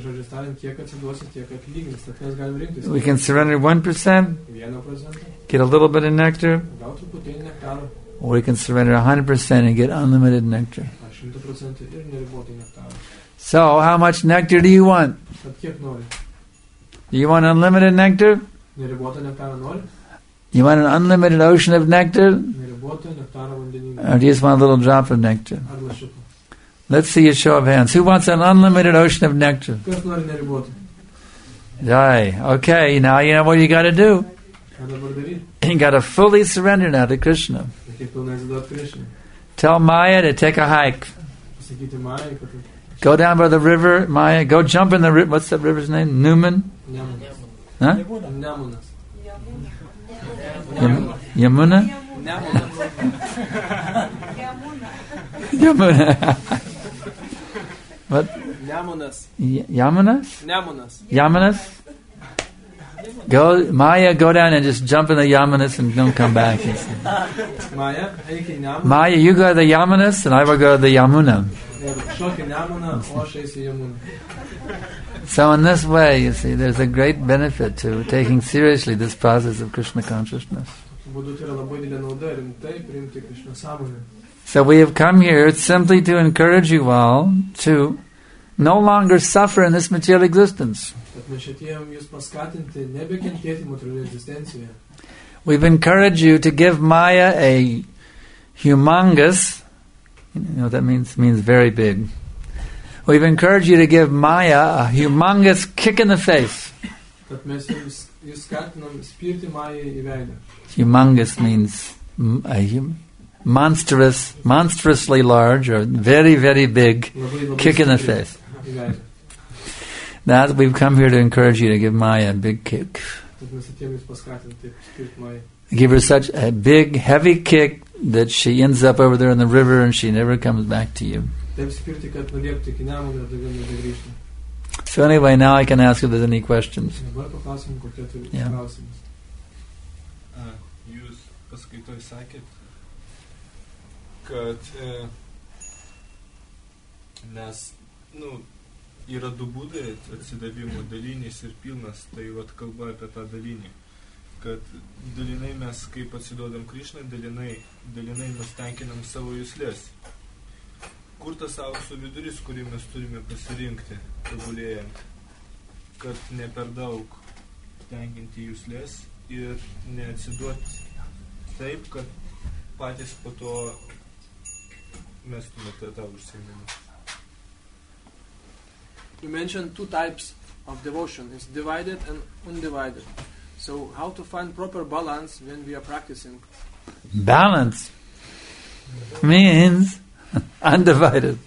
We can surrender one percent, get a little bit of nectar, or we can surrender one hundred percent and get unlimited nectar. So, how much nectar do you want? Do you want unlimited nectar? You want an unlimited ocean of nectar? Or do you just want a little drop of nectar? Let's see a show of hands. Who wants an unlimited ocean of nectar? Jai. Okay, now you know what you got to do. You got to fully surrender now to Krishna. Tell Maya to take a hike. Go down by the river, Maya. Go jump in the river. What's that river's name? Newman? Nemunas. Huh? Nemunas. Yam- Yamuna? Nemunas. Yamuna. What? Nemunas. Y- Yamunas? Nemunas. Yamunas? Go, Maya, go down and just jump in the Yamunas and don't come back. Maya, eik į Nemuną. Maya, you go to the Yamunas and I will go to the Yamuna. Ir šok į Nemuną, o aš eisiu į Jamuną. So in this way, you see, there's a great benefit to taking seriously this process of Krishna consciousness. Tokiu būdu tai yra labai didelė nauda rimtai priimti Krishna sąmonę. So we have come here simply to encourage you all to no longer suffer in this material existence. Tad mes atėjom jūs paskatinti nebekentėti materialioje egzistencijoje. We've encouraged you to give Maya a humongous, you know what that means? It means very big. We've encouraged you to give Maya a humongous kick in the face. Tad mes jums jūs skatinam spirti Majai į veidą. Humongous means m- a hum- monstrous, monstrously large or very, very big Labai, labai kick in the stipriai face. į veidą. Now we've come here to encourage you to give Maya a big kick. Tad mes atėjom jūs paskatinti spirti Majai. Give her such a big, heavy kick that she ends up over there in the river and she never comes back to you. Taip spirti, kad nulėktų iki Nemuno ir daugiau nebegrįžtų. So anyway, now I can ask if there's any questions. Dabar paklausim, kokie turi Yeah. klausimus. A, Jūs paskaitoj sakėt, kad e, nes, nu, yra du būdai atsidavimo, dalinis ir pilnas, tai vat kalba apie tą dalinį. Kad dalinai mes, kaip atsiduodam Krishnai, dalinai, dalinai mes tenkinam savo juslės. Kur tas aukso viduris, kurį mes turime pasirinkti, tobulėjant, kad ne per daug tenkinti juslės ir neatsiduoti taip, kad patys po to mestumėte tą užsiėmimą. You mentioned two types of devotion. It's divided and undivided. So how to find proper balance when we are practicing? Balance means undivided.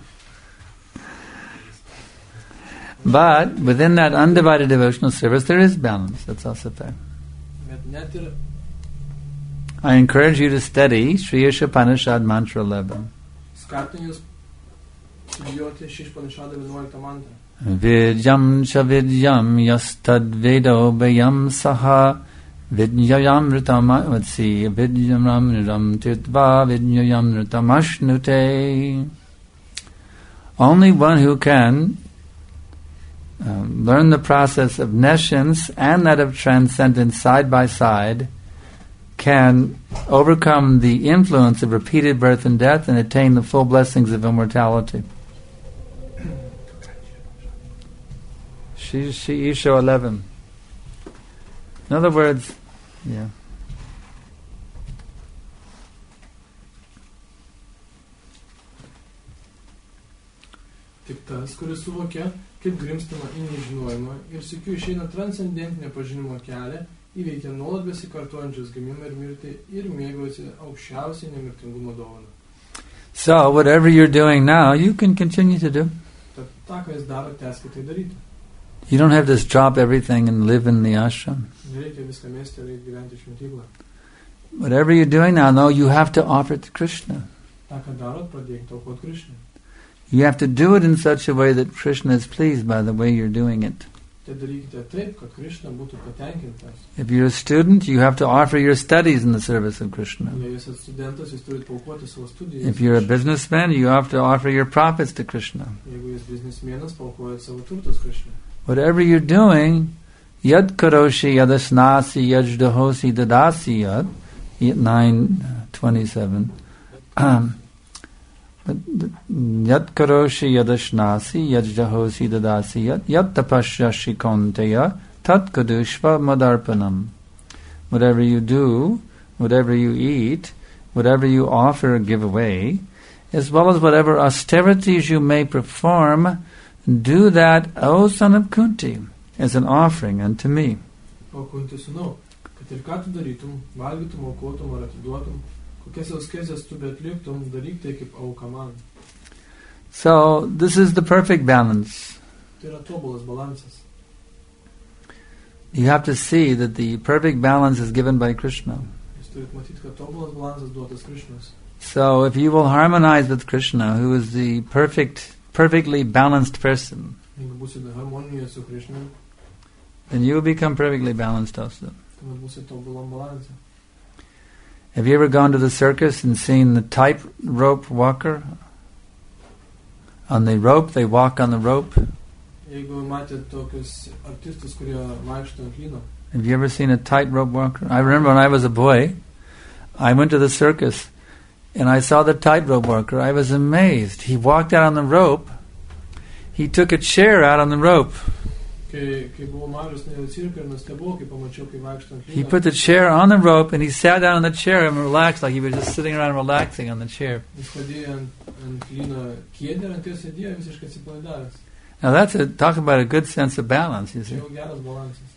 But within that undivided devotional service, there is balance. That's also fair. Bet net ir I encourage you to study Sri Ishopanishad Mantra eleven. skatinu jūs studijuoti šį Išpanišadą vienuoliktą mantrą. Vidyam cha vidyam yastad vedo bayam saha vidyam ritam vatsi vidyam ramritam tirtva vidyam ritam ashnute. Only one who can um, learn the process of nescience and that of transcendence side by side can overcome the influence of repeated birth and death and attain the full blessings of immortality. She, she Isho eleven. In other words, yeah. Tik tas, kuris suvokia, kaip grimstama į nežinojimą ir sykiu išeina transcendentinio pažinimo kelią, įveikia nuolat besikartojančius gimimą ir mirtį ir mėgaujasi aukščiausią nemirtingumo dovaną. So, whatever you're doing now, you can continue to do. Tad tą, ką jis daro, tęskite tai daryti. You don't have to drop everything and live in the ashram. Nereikia viską mesti ir gyventi šventyklą. Whatever you're doing now, no, you have to offer it to Krishna. tą, ką darot, pradėkite aukoti Krishnai. You have to do it in such a way that Krishna is pleased by the way you're doing it. Tai darykite taip, kad Krishna būtų patenkintas. If you're a student, you have to offer your studies in the service of Krishna. Jei jūs esate studentas, jūs turite paukoti savo studijas. If you're a businessman, you have to offer your profits to Krishna. Jeigu jūs biznismenas, paukojate savo turtus Krishnai. Whatever you're doing, yad karoshi yadasnasi yajdahosi dadasi yad, nine twenty-seven. Yat karoshi yadashnasi yajdahosi dadasi yat yat tapashyashi konteya tat kadushva madarpanam. Whatever you do, whatever you eat, whatever you offer or give away, as well as whatever austerities you may perform, do that, O son of Kunti, as an offering unto me. O Kunti sūnau, kad ir ką tu darytum, valgytum, aukotum ar atiduotum, kokias auskezės tu betliktum, daryk tai kaip auka man. So this is the perfect balance. Tai yra tobulas balansas. You have to see that the perfect balance is given by Krishna. Jūs turit matyti, kad tobulas balansas duotas Krišnos. So if you will harmonize with Krishna, who is the perfect, perfectly balanced person, Jeigu būsite harmonijoje su Krišna, then you will become perfectly balanced also. tuomet būsite tobulam balansė. Have you ever gone to the circus and seen the tightrope walker? On the rope, they walk on the rope. Jeigu matėte tokius artistus, kurie vaikšto ant lyno, Have you ever seen a tightrope walker? I remember when I was a boy, I went to the circus and I saw the tightrope walker. I was amazed. He walked out on the rope. He took a chair out on the rope. kai, kai buvau mažas, nuėjau į cirką ir nustebau, kai pamačiau, kai vaikšto ant He lyno. put the chair on the rope and he sat down on the chair and relaxed like he was just sitting around relaxing on the chair. Jis padėjo ant, ant lyno kėdę ir ant jos sėdėjo visiškai atsipalaidavęs. Now that's a, talk about a good sense of balance, you Tai see. jau geras balansas.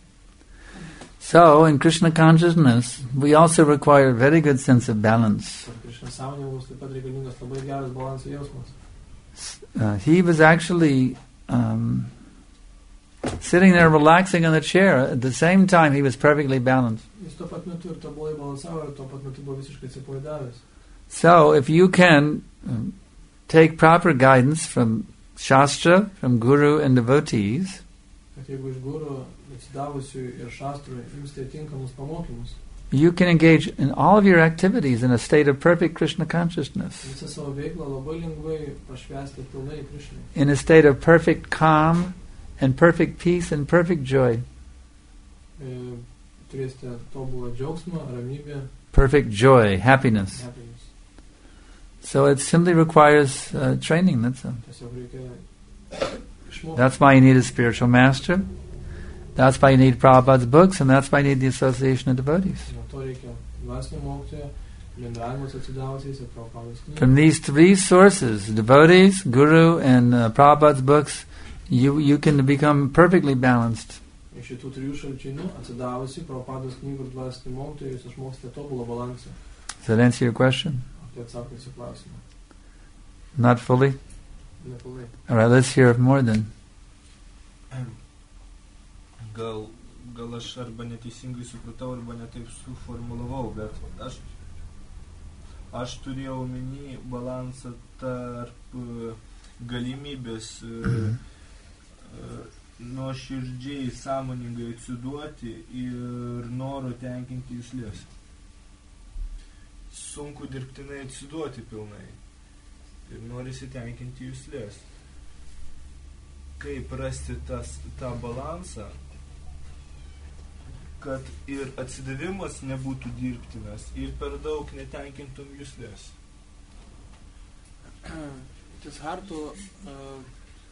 So in Krishna consciousness, we also require a very good sense of balance. Per Krišną sąmonę mums taip pat reikalingas labai geras balanso jausmas. Uh, he was actually um, sitting there relaxing on the chair. At the same time, he was perfectly balanced. Jis tuo pat metu ir tobulai balansavo ir tuo pat metu buvo visiškai atsipalaidavęs. So if you can um, take proper guidance from Shastra, from Guru and devotees, Kad jeigu iš guru atsidavusių ir šastrų imsite tinkamus pamokymus, you can engage in all of your activities in a state of perfect Krishna consciousness, visą savo veiklą labai lengvai pašvęsti pilnai Krišnai. in a state of perfect calm and perfect peace and perfect joy, E, turėsite tobulą džiaugsmą, ramybę, perfect joy, happiness. happiness. So it simply requires uh, training, that's all. Tiesiog reikia išmokti. That's why you need a spiritual master. That's why you need Prabhupada's books, and that's why you need the association of devotees. Nuo to reikia dvasinio mokytojo, bendravimas atsidavusiais ir Prabhupados From knygos. these three sources, devotees, Guru, and uh, Prabhupada's books, you you can become perfectly balanced. Iš šitų trijų šaltinių atsidavusi Prabhupados knygų ir dvasinio mokytojo jūs išmoksite tobulą balansą. Does that answer your question? Tai atsako jūsų klausimą. Not fully? Nepilnai. All right, let's hear more then. Gal, gal aš arba neteisingai supratau, arba netaip suformulavau, bet aš, aš turėjau omeny balansą tarp uh, galimybės uh, uh, nuoširdžiai, sąmoningai atsiduoti ir noro tenkinti juslės. Sunku dirbtinai atsiduoti pilnai ir norisi tenkinti juslės. Kaip rasti tas, tą balansą, kad ir atsidavimas nebūtų dirbtinas ir per daug netenkintum juslės. It is hard to uh,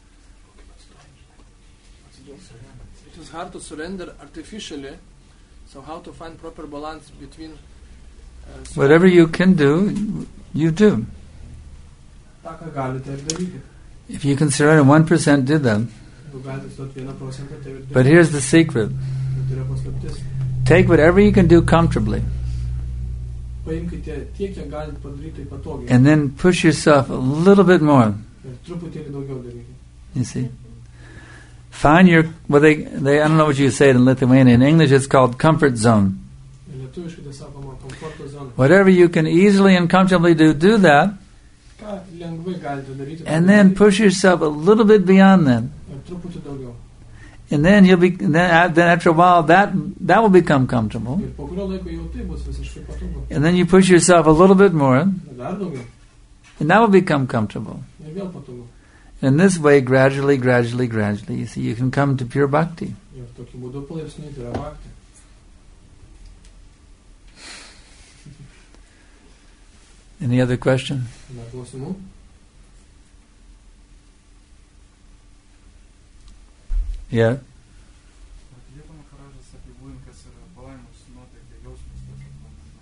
it is hard to surrender artificially. So how to find proper balance between uh, so Whatever you can do, you do. tą, ką galite ir daryti. If you can surrender one percent, do that. Jeigu galite duoti vieną procentą, tai ir But daryti. here's the secret. Tai yra paslaptis. Take whatever you can do comfortably, Paimkite tiek, kiek galite padaryti patogiai. and then push yourself a little bit more. Ir truputėlį daugiau daryti. You see? Find your, well, they, they, I don't know what you say it in Lithuanian. In English, it's called comfort zone. Ir lietuviškai tai sakoma komforto zona. Whatever you can easily and comfortably do, do that, Ką lengvai galite daryti. and then push yourself a little bit beyond that. Ir truputį daugiau. And then you'll be, then, a- then after a while, that, that will become comfortable. Ir po kurio laiko jau tai bus visiškai patogu. And then you push yourself a little bit more, and Ir dar daugiau. that will become comfortable. Ir vėl patogu. In this way, gradually, gradually, gradually, you see, you can come to pure bhakti. Ir tokiu būdu palaipsniui tai yra bhakti. Any other question? Na, klausimų? Yeah. Dievo Maharažas apibūdina, kas yra palaimos nuotaika, jausmas tokio momentu.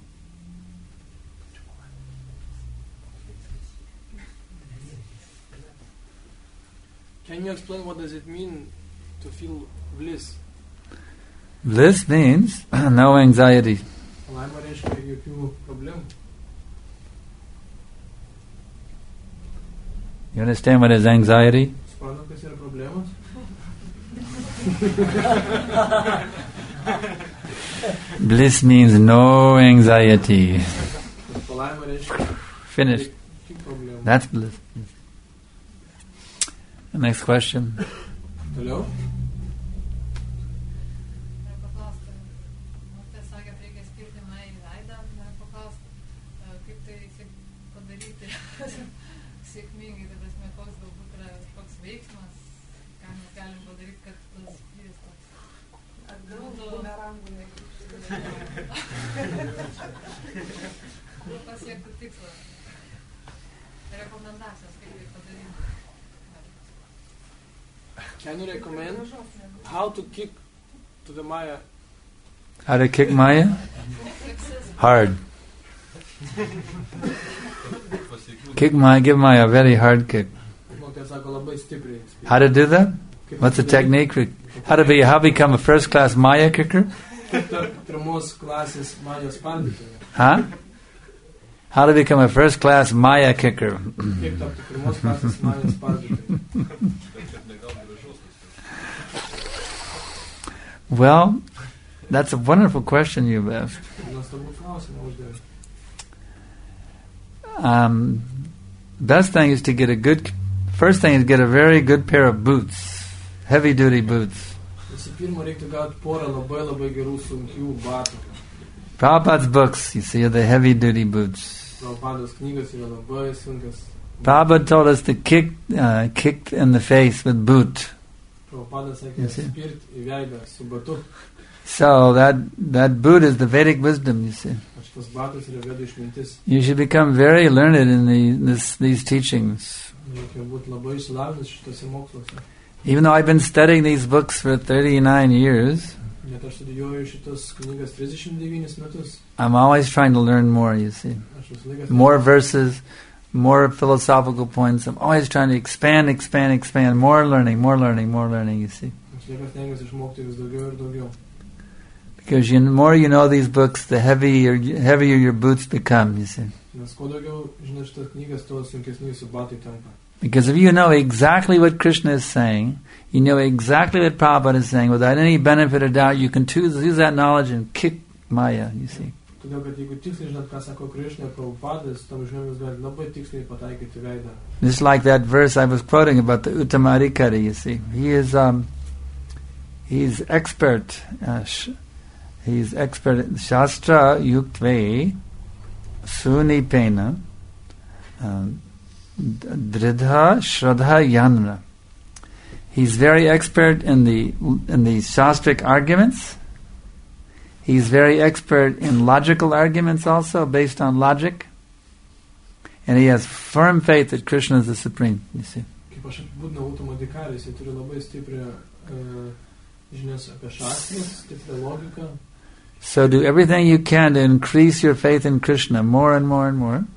Can you explain what does it mean to feel bliss? Bliss means no anxiety. Laima reiškia jokių problemų. You understand what is anxiety? Suprantat, kas yra problemos? Bliss means no anxiety. Palaima reiškia Finished. tik problemų. That's bliss. The next question. Toliau. Noriu paklausti, mokytojas sakė, kad reikia skirti Majai veidą, noriu paklausti, e, kaip tai siek- padaryti sėkmingai, ta prasme, koks galbūt yra kažkoks veiksmas, ką mes galim padaryti, kad tas vyras toks būtų nu, pasiektų tikslą. Rekomendacijos, kaip tai padaryti. Can you recommend how to kick to the Maya? How to kick Maya? Hard. Kick Maya, give Maya a very hard kick. Mokytojas sako labai stipriai. How to do that? Kaip What's the tai daryti? technique? How to be? How become a first-class Maya kicker? Kaip ta pirmos klasės Majos spardytoja. Huh? How to become a first-class Maya kicker? Kaip tapti pirmos klasės Majos spardytoja. Well, that's a wonderful question you've asked. Nuostabų klausimą uždavė. Um, best thing is to get a good. First thing is get a very good pair of boots, heavy-duty boots. Visų pirma, reiktų gauti porą labai labai gerų sunkių batų. Prabhupada's books, you see, are the heavy-duty boots. Prabhupados knygos yra labai sunkios. Prabhupada told us to kick, uh, kick in the face with boot. Prabhupadas sakė, You see. spirt į veidą su batu. So that that boot is the Vedic wisdom, you see. O šitas batas yra vedų išmintis. You should become very learned in the, this, these teachings. Reikia būti labai išsilavinus šitose moksluose. Even though I've been studying these books for thirty-nine years, Net aš studijuoju šitas knygas trisdešimt devynis metus. I'm always trying to learn more, you see. Aš visą laiką More verses, more philosophical points. I'm always trying to expand, expand, expand. More learning, more learning, more learning, you see. Aš laikas stengiuosi išmokti vis daugiau ir daugiau. Because you, the more you know these books, the heavier, heavier your boots become, you see. Nes kuo daugiau žinai šitas knygas, tuo sunkesni jūsų batai tampa. Because if you know exactly what Krishna is saying, you know exactly what Prabhupada is saying, without any benefit or doubt, you can choose, use that knowledge and kick Maya, you see. Todėl, kad jeigu tiksliai žinot, ką sako Krišna ir Prabhupadas, tam žiniomis gali labai tiksliai pataikyti veidą. Just like that verse I was quoting about the Uttamarikari, you see. He is, um, he's expert, uh, sh- he's expert in Shastra Yuktve Sunipena um, Dridha Shraddha Yanra. He's very expert in the in the Shastric arguments. He's very expert in logical arguments also, based on logic. And he has firm faith that Krishna is the Supreme, you see. Kaip aš apibūdinau Uttamadikari, jisai turi labai stiprią uh, žinias apie šastras, stiprią logiką. So do everything you can to increase your faith in Krishna more and more and more.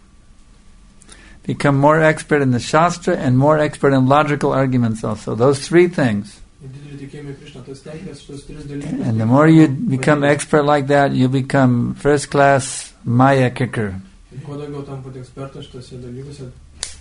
Become more expert in the Shastra and more expert in logical arguments also. Those three things. Ir didelį tikėjimą į Krišną, tas tenkės šitos tris dalykus. And the more you become expert like that, you become first class Maya kicker. Ir kuo daugiau tampat ekspertas šitose dalykuose,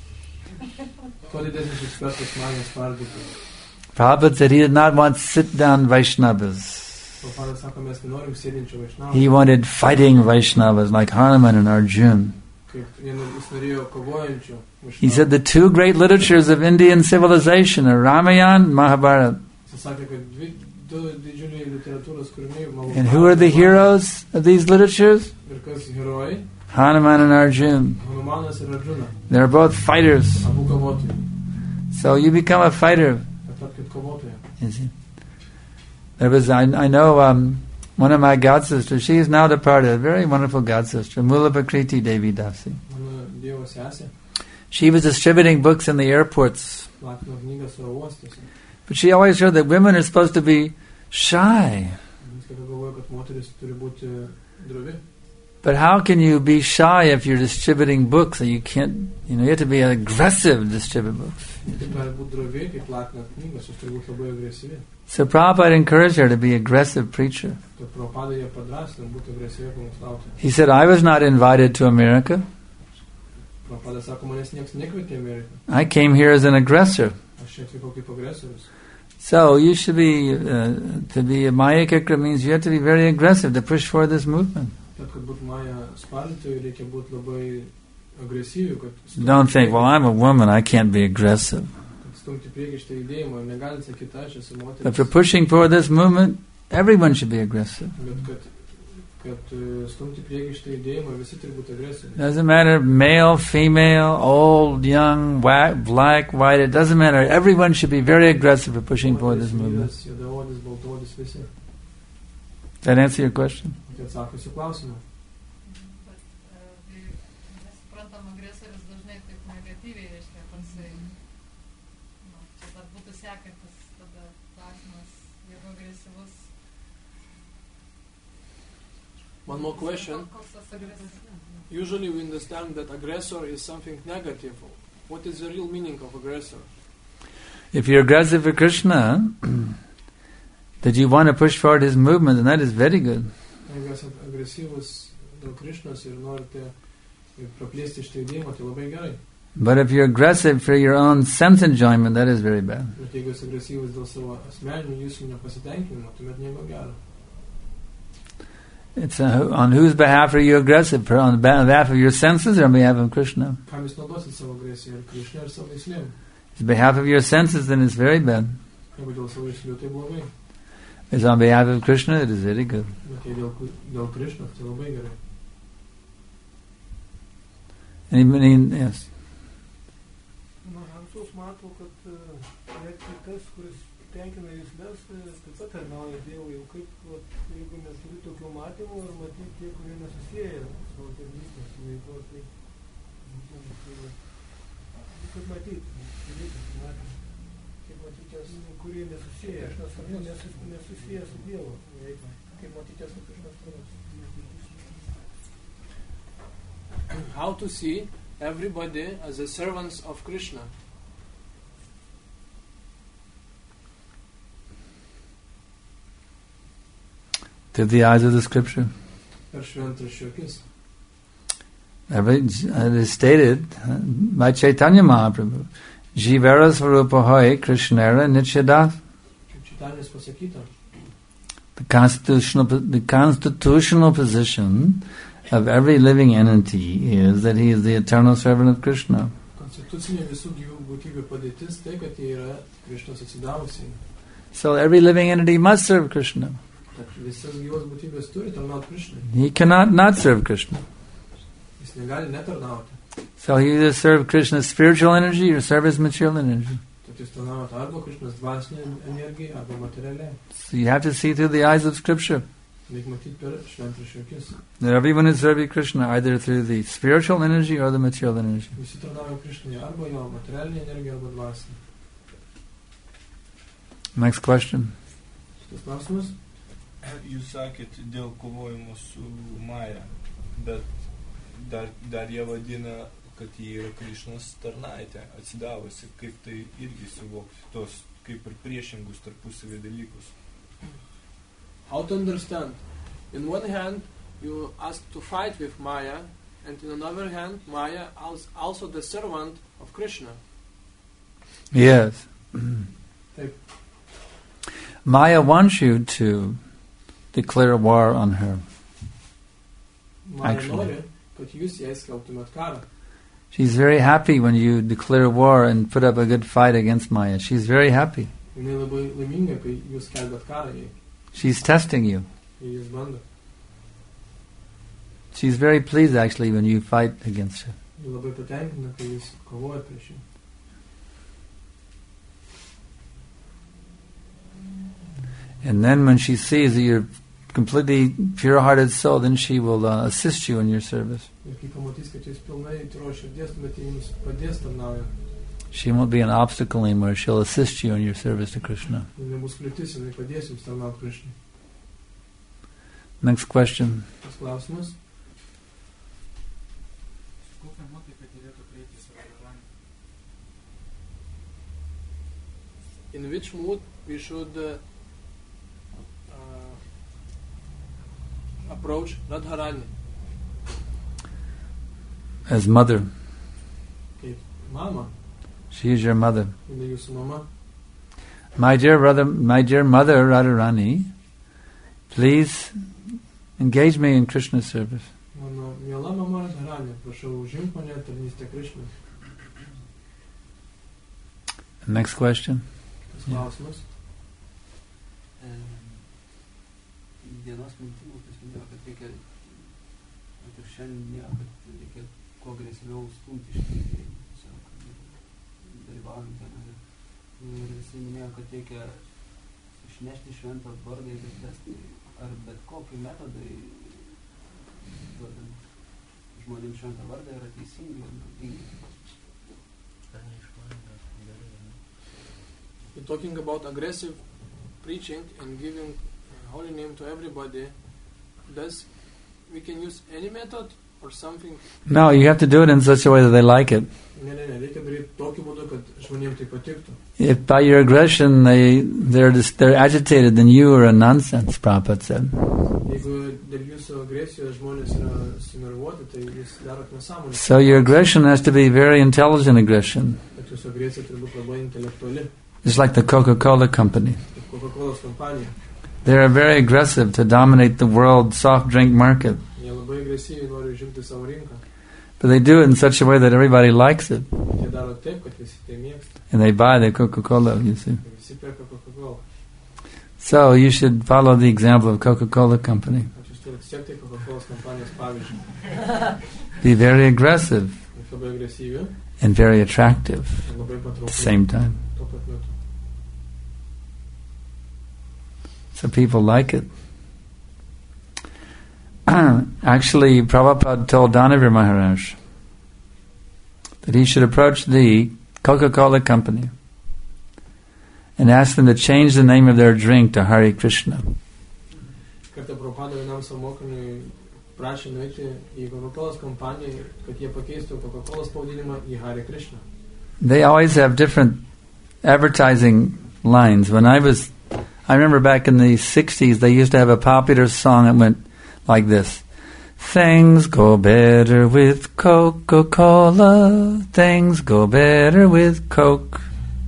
tuo didesnis ekspertas Majos spardytojas. Prabhupada said he did not want sit-down Vaishnavas. Prabhupadas sako, mes nenorim sėdinčių Vaišnavų. He wanted fighting Vaishnavas like Hanuman and Arjuna. Kaip vienu jis norėjo kovojančių He said Vaišnavų. the two great literatures of Indian civilization are Ramayana and Mahabharata. Jis sakė, kad dvi, du didžiuliai literatūros kūriniai Mahabharata. And who are the heroes of these literatures? Ir kas herojai? Hanuman and Arjuna. Hanumanas ir Arjuna. They're both fighters. Abu kovotojai. So you become a fighter. Kad tapkit kovotojai. You see. There was, I, I know um, one of my god sisters, she is now departed, a very wonderful god sister, Mulapakriti Devi Dasi. Mano Dievo sesė She was distributing books in the airports. platino knygas oro uostuose. But she always heard that women are supposed to be shy. Jis kada galvoja, kad moteris turi būti drovi. But how can you be shy if you're distributing books? You can't, you know, you have to be aggressive to distribute books. Kaip gali būti drovi, kai platinat knygas, jūs turi būti labai agresyvi. So Prabhupada encouraged her to be an aggressive preacher. Kad Prabhupada ją padrasino būti agresyvi pamokslauti. He said, I was not invited to America. Prabhupada sako, manęs nieks nekvietė į Ameriką. I came here as an aggressor. Aš čia atvykau kaip agresorius. So you should be, uh, to be a Maya Kikra means you have to be very aggressive to push for this movement. Tad, kad būt Maya spalintojų, reikia būti labai agresyvių, kad stumti Don't think, well, priekį- I'm a woman, I can't be aggressive. kad stumti priekį šitą judėjimą. Negali sakyti, aš esu But moteris. for pushing for this movement, everyone should be aggressive. Bet kad, kad uh, stumti priekį šitą judėjimą, visi turi būti agresyviai. Doesn't matter, male, female, old, young, white, black, white, it doesn't matter. Everyone should be very aggressive for pushing for this movement. Vyras, juodaodis, baltaodis, visi. Does that answer your question? Tai atsako į klausimą. Bet, e, tai mes suprantam, agresorius dažnai taip negatyviai reiškia, toksai, nu, čia dar būtų sekantis tada klausimas, jeigu agresyvus. One more question. Koks tas agresyvus? Usually we understand that aggressor is something negative. What is the real meaning of aggressor? If you're aggressive for Krishna, that you want to push forward his movement, then that is very good. Jeigu esate agresyvus dėl Krišnos ir norite praplėsti šitą judėjimą, tai labai gerai. But if you're aggressive for your own sense enjoyment, that is very bad. Bet jeigu esate agresyvus dėl savo asmeninių jūsų nepasitenkinimo, tuomet nieko gero. It's a, on whose behalf are you aggressive? For on behalf of your senses or on behalf of Krishna? Kam jūs naudosit savo agresiją? Ar Krišnai, ar savo įslėm? If it's on behalf of your senses, then it's very bad. Jeigu dėl savo įslių, tai blogai. If it's on behalf of Krishna, it is very good. Bet jei dėl, dėl Krišnos, tai labai gerai. Anybody? Yes. Na, Hansus matau, kad uh, netgi tas, kuris tenkina jūslės, taip pat tarnauja Dievui. Jau kaip, vat, jeigu neturi tokių matymų, ir matyti tie, kurie nesusieja savo tarnystės su veikla, tai kaip matyti, kaip matyti, kurie nesusieja, nesusieja su Dievu, kaip matyti su kažkas kuras. How to see everybody as the servants of Krishna? Through the eyes of the scripture. Per šventraščio akis. Every, it is stated uh, by Chaitanya Mahaprabhu, Jivara Svarupa Hoy Krishnara Nityadas. Kaip Čaitanės pasakyta, The constitutional, the constitutional position of every living entity is that he is the eternal servant of Krishna. konstitucinė visų gyvų būtybių padėtis tai, kad jie yra Krišnos atsidavusiai. So every living entity must serve Krishna. Tad visas gyvos būtybės turi tarnauti Krišnai. He cannot not serve Krishna. Jis negali netarnauti. So he either serve Krishna's spiritual energy or serve his material energy. Tad jis tarnauti arba Krišnos dvasinė energija, arba materialiai. So you have to see through the eyes of scripture Reikia matyti per šventraščio akis. that everyone is serving Krishna either through the spiritual energy or the material energy. Visi tarnauja Krišnai arba jo materialinė energija, arba dvasinė. Next question. Šitas klausimas? Jūs sakėt dėl kovojimo su Maja, bet dar, dar jie vadina, kad jie yra Krišnos tarnaitė, atsidavusi. Kaip tai irgi suvokti, tos kaip ir priešingus tarpusavį dalykus? How to understand? In one hand, you ask to fight with Maya, and in another hand, Maya is also the servant of Krishna. Yes. Taip. Maya wants you to declare war on her. Maya Actually. nori, kad jūs jai skelbtumėt karą. She's very happy when you declare war and put up a good fight against Maya. She's very happy. Jinai labai laiminga, kai jūs skelbėt karą jai. She's testing you. Jei jūs bando. She's very pleased actually when you fight against her. Ji labai patenkina, kai jūs kovojat prieš jį. And then when she sees that you're completely pure-hearted soul, then she will uh, assist you in your service. Ir kai pamatys, kad jūs pilnai tyros širdies, tuomet jie jums padės tarnaujant. She won't be an obstacle anymore. She'll assist you in your service to Krishna. Ji nebus kliūtis, jinai padės jums tarnauti Krišnai. Next question. Tas klausimas? Kokią nuotaiką turėtų kreiptis Radharani? In which mood we should uh, uh, approach Radharani? As mother. kaip mama. She is your mother. Jinai jūsų mama. My dear brother, my dear mother Radharani, please engage me in Krishna service. Mano miela mama Radharani, prašau užimk mane tarnystę Krishnai. Next question. Tas klausimas. Dienos mintimus minėjo, kad reikia, kad ir šiandien minėjo, kad reikia kuo agresyviau stumti iš tiesiog dalyvaujant ten. Ir jisai minėjo, kad reikia išnešti šventą vardą į gatves. Ar bet kokie metodai duodant žmonėms šventą vardą yra teisingi ir naudingi? You're talking about aggressive preaching and giving holy name to everybody. Does we can use any method or something? No, you have to do it in such a way that they like it. Ne, ne, ne, reikia daryti tokiu būdu, kad žmonėms tai patiktų. If by your aggression they they're just, they're agitated, then you are a nonsense. Prabhupada said. Jeigu dėl jūsų agresijos žmonės yra sunervuoti, tai jūs darot nesąmonę. So your aggression has to be very intelligent aggression. Kad jūsų agresija turi būti labai intelektuali. It's like the Coca-Cola company. Kaip Coca-Cola kompanija. They are very aggressive to dominate the world soft drink market. Jie labai agresyviai nori užimti savo rinką. But they do it in such a way that everybody likes it. Jie daro taip, kad visi tai mėgsta. And they buy the Coca-Cola, you see. Visi perka Coca-Cola. So you should follow the example of Coca-Cola company. Kad jūs turite sekti Coca-Cola kompanijos pavyzdžių. Be very aggressive Labai agresyvi. and very attractive Labai at the patraukli. same time. Tuo pat metu. So people like it. Actually, Prabhupada told Dhanavir Maharaj that he should approach the Coca-Cola company and ask them to change the name of their drink to Hare Krishna. Kartą Prabhupada vienam savo mokiniui prašė nueiti į Coca-Cola kompaniją, kad jie pakeistų Coca-Cola pavadinimą į Hare Krishna. They always have different advertising lines. When I was, I remember back in the sixties, they used to have a popular song that went like this. Things go better with Coca-Cola. Things go better with Coke.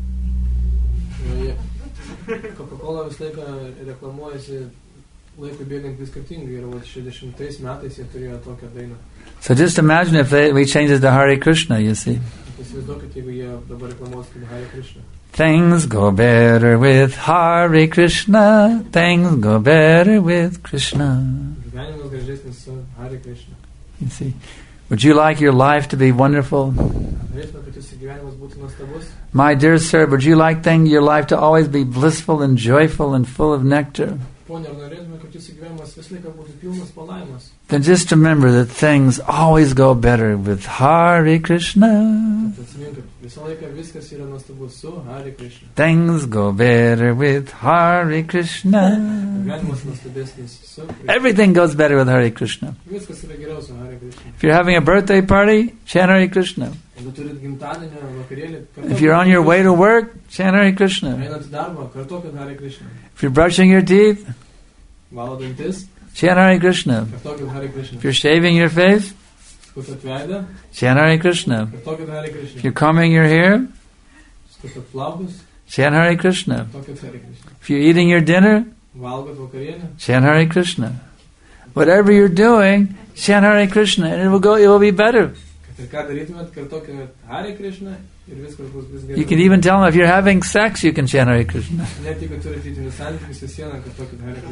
Coca-Cola visą laiką reklamuojasi laikui bėgant vis skirtingai ir vat šešiasdešimtais metais jie turėjo tokią dainą. So just imagine if they, we change it to Hare Krishna, you see. Įsivaizduokit, jeigu jie dabar reklamuos kaip Hare Krishna. Things go better with Hare Krishna. Things go better with Krishna. Gyvenimas gražesnis su Hare Krishna. You see. Would you like your life to be wonderful? Norėtume, kad jūsų gyvenimas būtų nuostabus. My dear sir, would you like thing, your life to always be blissful and joyful and full of nectar? Pone, ar norėtume, kad jūsų gyvenimas visą laiką būtų pilnas palaimos? Then just remember that things always go better with Hare Krishna. Tad atsiminkit, visą laiką viskas yra nuostabus su Hare Krishna. Things go better with Hare Krishna. Gyvenimas nuostabesnis su Krishna. Everything goes better with Hare Krishna. Viskas yra geriau su Hare Krishna. If you're having a birthday party, chant Hare Krishna. Jeigu turit gimtadienį, vakarėlį, If you're on your way to work, chant Hare Krishna. einat į darbą, kartokit Hare Krishna. If you're brushing your teeth, Valo dantis, chant Hare Krishna. kartokit Hare Krishna. If you're shaving your face, Skutat veidą, chant Hare Krishna. kartokit Hare If Krishna. you're combing your hair, Skutat plaukus, chant Hare Krishna. kartokit Hare Krishna. If you're eating your dinner, Valgot vakarienę, chant Hare Krishna. Whatever you're doing, chant Hare Krishna, and it will go. It will be better. kad ir ką darytumėt, kartokit Hare Krishna ir viskas bus vis You can geriau. even tell them if you're having sex, you can chant Hare Krishna. Net jeigu turit lytinius santykius, vis vieną kartokit Hare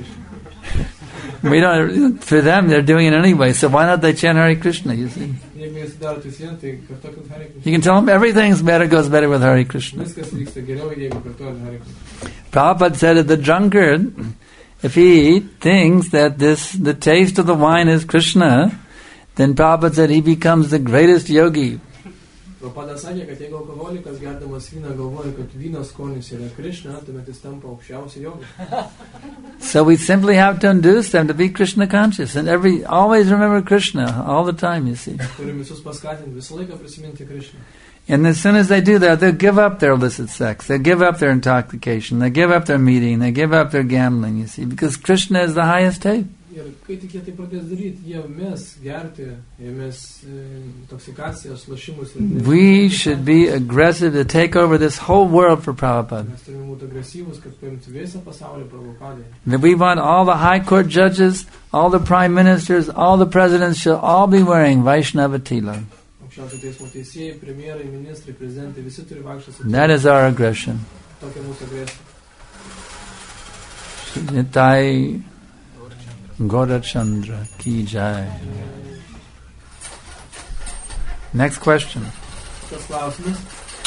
Krishna. We don't. For them, they're doing it anyway. So why not they chant Hare Krishna? You see, Jeigu jūs darot vis vieną, tai kartokit Hare you Krishna. can tell them everything's better, goes better with Hare Krishna. Viskas vyksta geriau, jeigu kartuojat Hare Krishna. Prabhupada said that the drunkard, if he thinks that this the taste of the wine is Krishna, then Prabhupada said he becomes the greatest yogi. Prabhupada sakė, kad jeigu alkoholikas gerdamas vyną galvoja, kad vyno skonis yra Krishna, tuomet jis tampa aukščiausiu jogu. So we simply have to induce them to be Krishna conscious and every always remember Krishna all the time, you see. Turim visus paskatinti, visą laiką prisiminti Krishna. And as soon as they do that, they'll give up their illicit sex, they'll give up their intoxication, they give up their meeting, they give up their gambling, you see, because Krishna is the highest tape. Ir Ir kai tik jie tai pradės daryti, jie mes gerti, jie mes intoksikacijos, lošimus. We should be aggressive to take over this whole world for Prabhupada. Mes turime būti agresyvūs, kad paimti visą pasaulį Prabhupadai. That we want all the high court judges, all the prime ministers, all the presidents should all be wearing Vaishnava tila. Aukščiausio teismo teisėjai, premjerai, ministrai, prezidentai, visi turi vaikščioti. That is our aggression. Tokia mūsų agresija. Nitai Gaurachandra ki jai. Next question. Tas klausimas.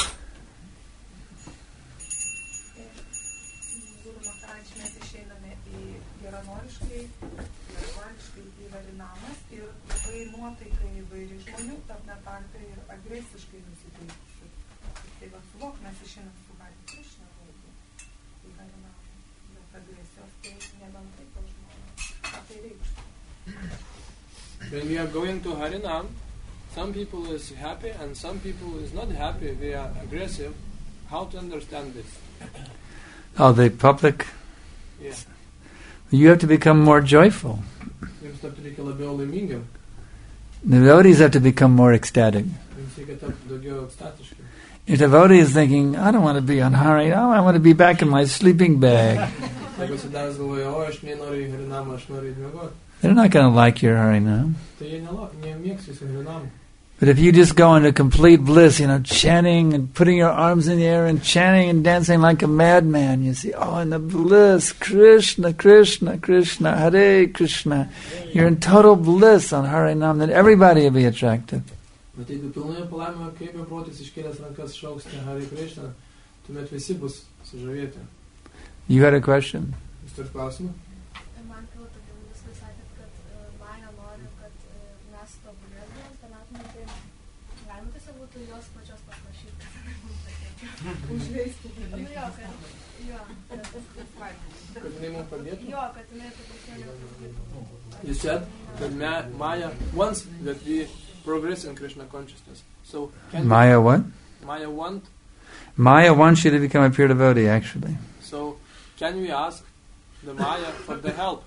Būdama karančiai mes išeiname į geranoriškai, geranoriškai į varinamas ir labai nuotaikai įvairių žmonių, tam netartai ir agresiškai nusiteikusių. Tai va suvok, mes išeinam su Hare Krishna vaikų į varinamą. Bet agresijos tai nebantai to žmonės. Ką tai reikštų? When we are going to Harinam, some people is happy and some people is not happy. They are aggressive. How to understand this? Oh, the public? Yeah. You have to become more joyful. Jums tapti reikia labiau laimingiam. The devotees have to become more ecstatic. Jums reikia tapti daugiau ekstatiški. If the devotee is thinking, I don't want to be on Hari, oh, I want to be back in my sleeping bag. Jeigu atsidavęs galvoja, o aš nenoriu į Harinamą, aš noriu į miegoti. They're not going to like your Harinam. Tai jie nemėgs jūsų Harinamą. But if you just go into complete bliss, you know, chanting and putting your arms in the air and chanting and dancing like a madman, you see, oh, in the bliss, Krishna, Krishna, Krishna, Hare Krishna. You're in total bliss on Harinam, then everybody will be attracted. Bet jeigu pilnoje palaimoje kaip be protis iškėlęs rankas šauksite Hare Krishna, tuomet visi bus sužavėti. You had a question? Jūs turite klausimą? Man kilo tokia mintis, kai sakėt, kad Maja nori, kad mes tobulėtumėm, tuomet tai galima tiesiog būtų jos pačios paprašyti, kad mums padėtų. Užleisti. Nu jo, kad, jo, Kad jinai mums padėtų? jo, kad jinai taip pasienio. You said that Ma- Maya wants that we progress in Krishna consciousness. So can Maya what? Maya want. Maya wants you to become a pure devotee, actually. So can we ask the Maya for the help?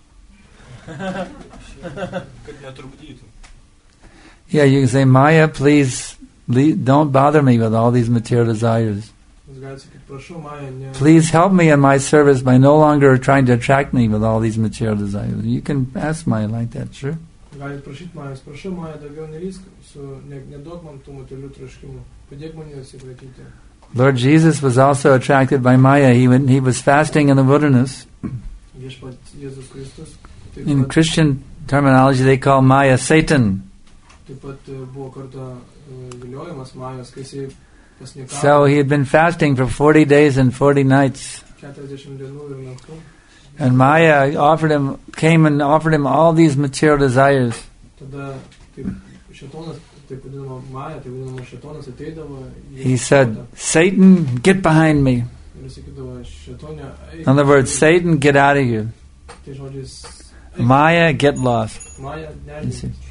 Kad netrukdytų. Yeah, you can say, Maya, please, leave, don't bother me with all these material desires. Jūs galite sakyti, prašau, Maja, ne... Please help me in my service by no longer trying to attract me with all these material desires. You can ask Maya like that, sure. Galite prašyti Majas, prašau, Maja, daugiau nelysk, su, ne, neduok man tų materialių troškimų, padėk man juos įkratyti. Lord Jesus was also attracted by Maya. He went, he was fasting in the wilderness. Viešpat Jėzus Kristus. Taip In pat, Christian terminology, they call Maya Satan. taip pat e, buvo kartą e, viliojimas Majos, kai jisai pasnikavo So he had been fasting for forty days and forty nights. keturiasdešimt dienų ir naktų. And Maya offered him, came and offered him all these material desires. Tada taip, šetonas, taip vadinama Maja, taip vadinama šetonas ateidavo. He said, Satan, get behind me. Ir sakydavo, šetonė, eik. In other words, Satan, get out of here. Tai žodžiais, Maya, get lost. Maja, You see. nežinai,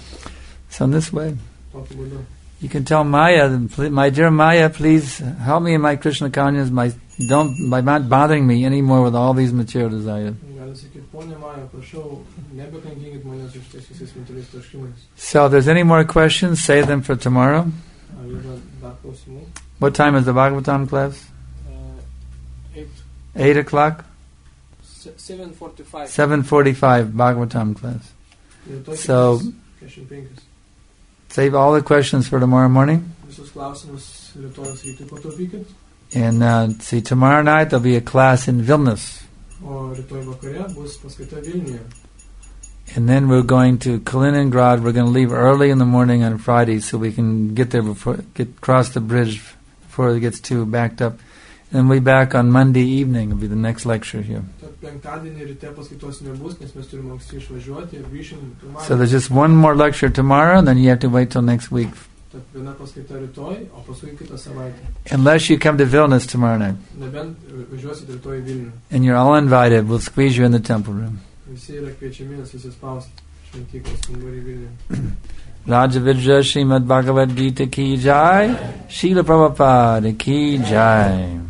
So in this way, tokiu būdu. you can tell Maya, my dear Maya, please help me in my Krishna consciousness by, don't, by not bothering me anymore with all these material desires. Gali sakyti, ponė Maja, prašau, nebekankinkit manęs iš ties visais materialiais troškimais. So if there's any more questions, save them for tomorrow. Ar yra dar klausimų? What time is the Bhagavatam class? Uh, eight, Eight o'clock? se- seven forty-five. seven forty-five Bhagavatam class. Rytoj So- keturiasdešimt penkios. Save all the questions for tomorrow morning. Visus klausimus rytojus rytui pataupykit, And uh, see, tomorrow night there'll be a class in Vilnius. o rytoj vakare bus paskaita Vilniuje. And then we're going to Kaliningrad. We're going to leave early in the morning on Friday so we can get there before, get cross the bridge before it gets too backed up. And we'll be back on Monday evening. It'll be the next lecture here. Tad penktadienį ryte paskaitos nebus, nes mes turime anksti išvažiuoti ir grįšim So pirmadienį. there's just one more lecture tomorrow, and then you have to wait till next week. Tad viena paskaita rytoj, o paskui kitą savaitę. Unless you come to Vilnius tomorrow night. Nebent važiuosit rytoj į Vilnių. And you're all invited. We'll squeeze you in the temple room. Visi yra kviečiami susispausti šventyklos kambarį Vilniuje. Rajavidya Srimad Bhagavad Gita ki jai. Srila Prabhupada ki jai.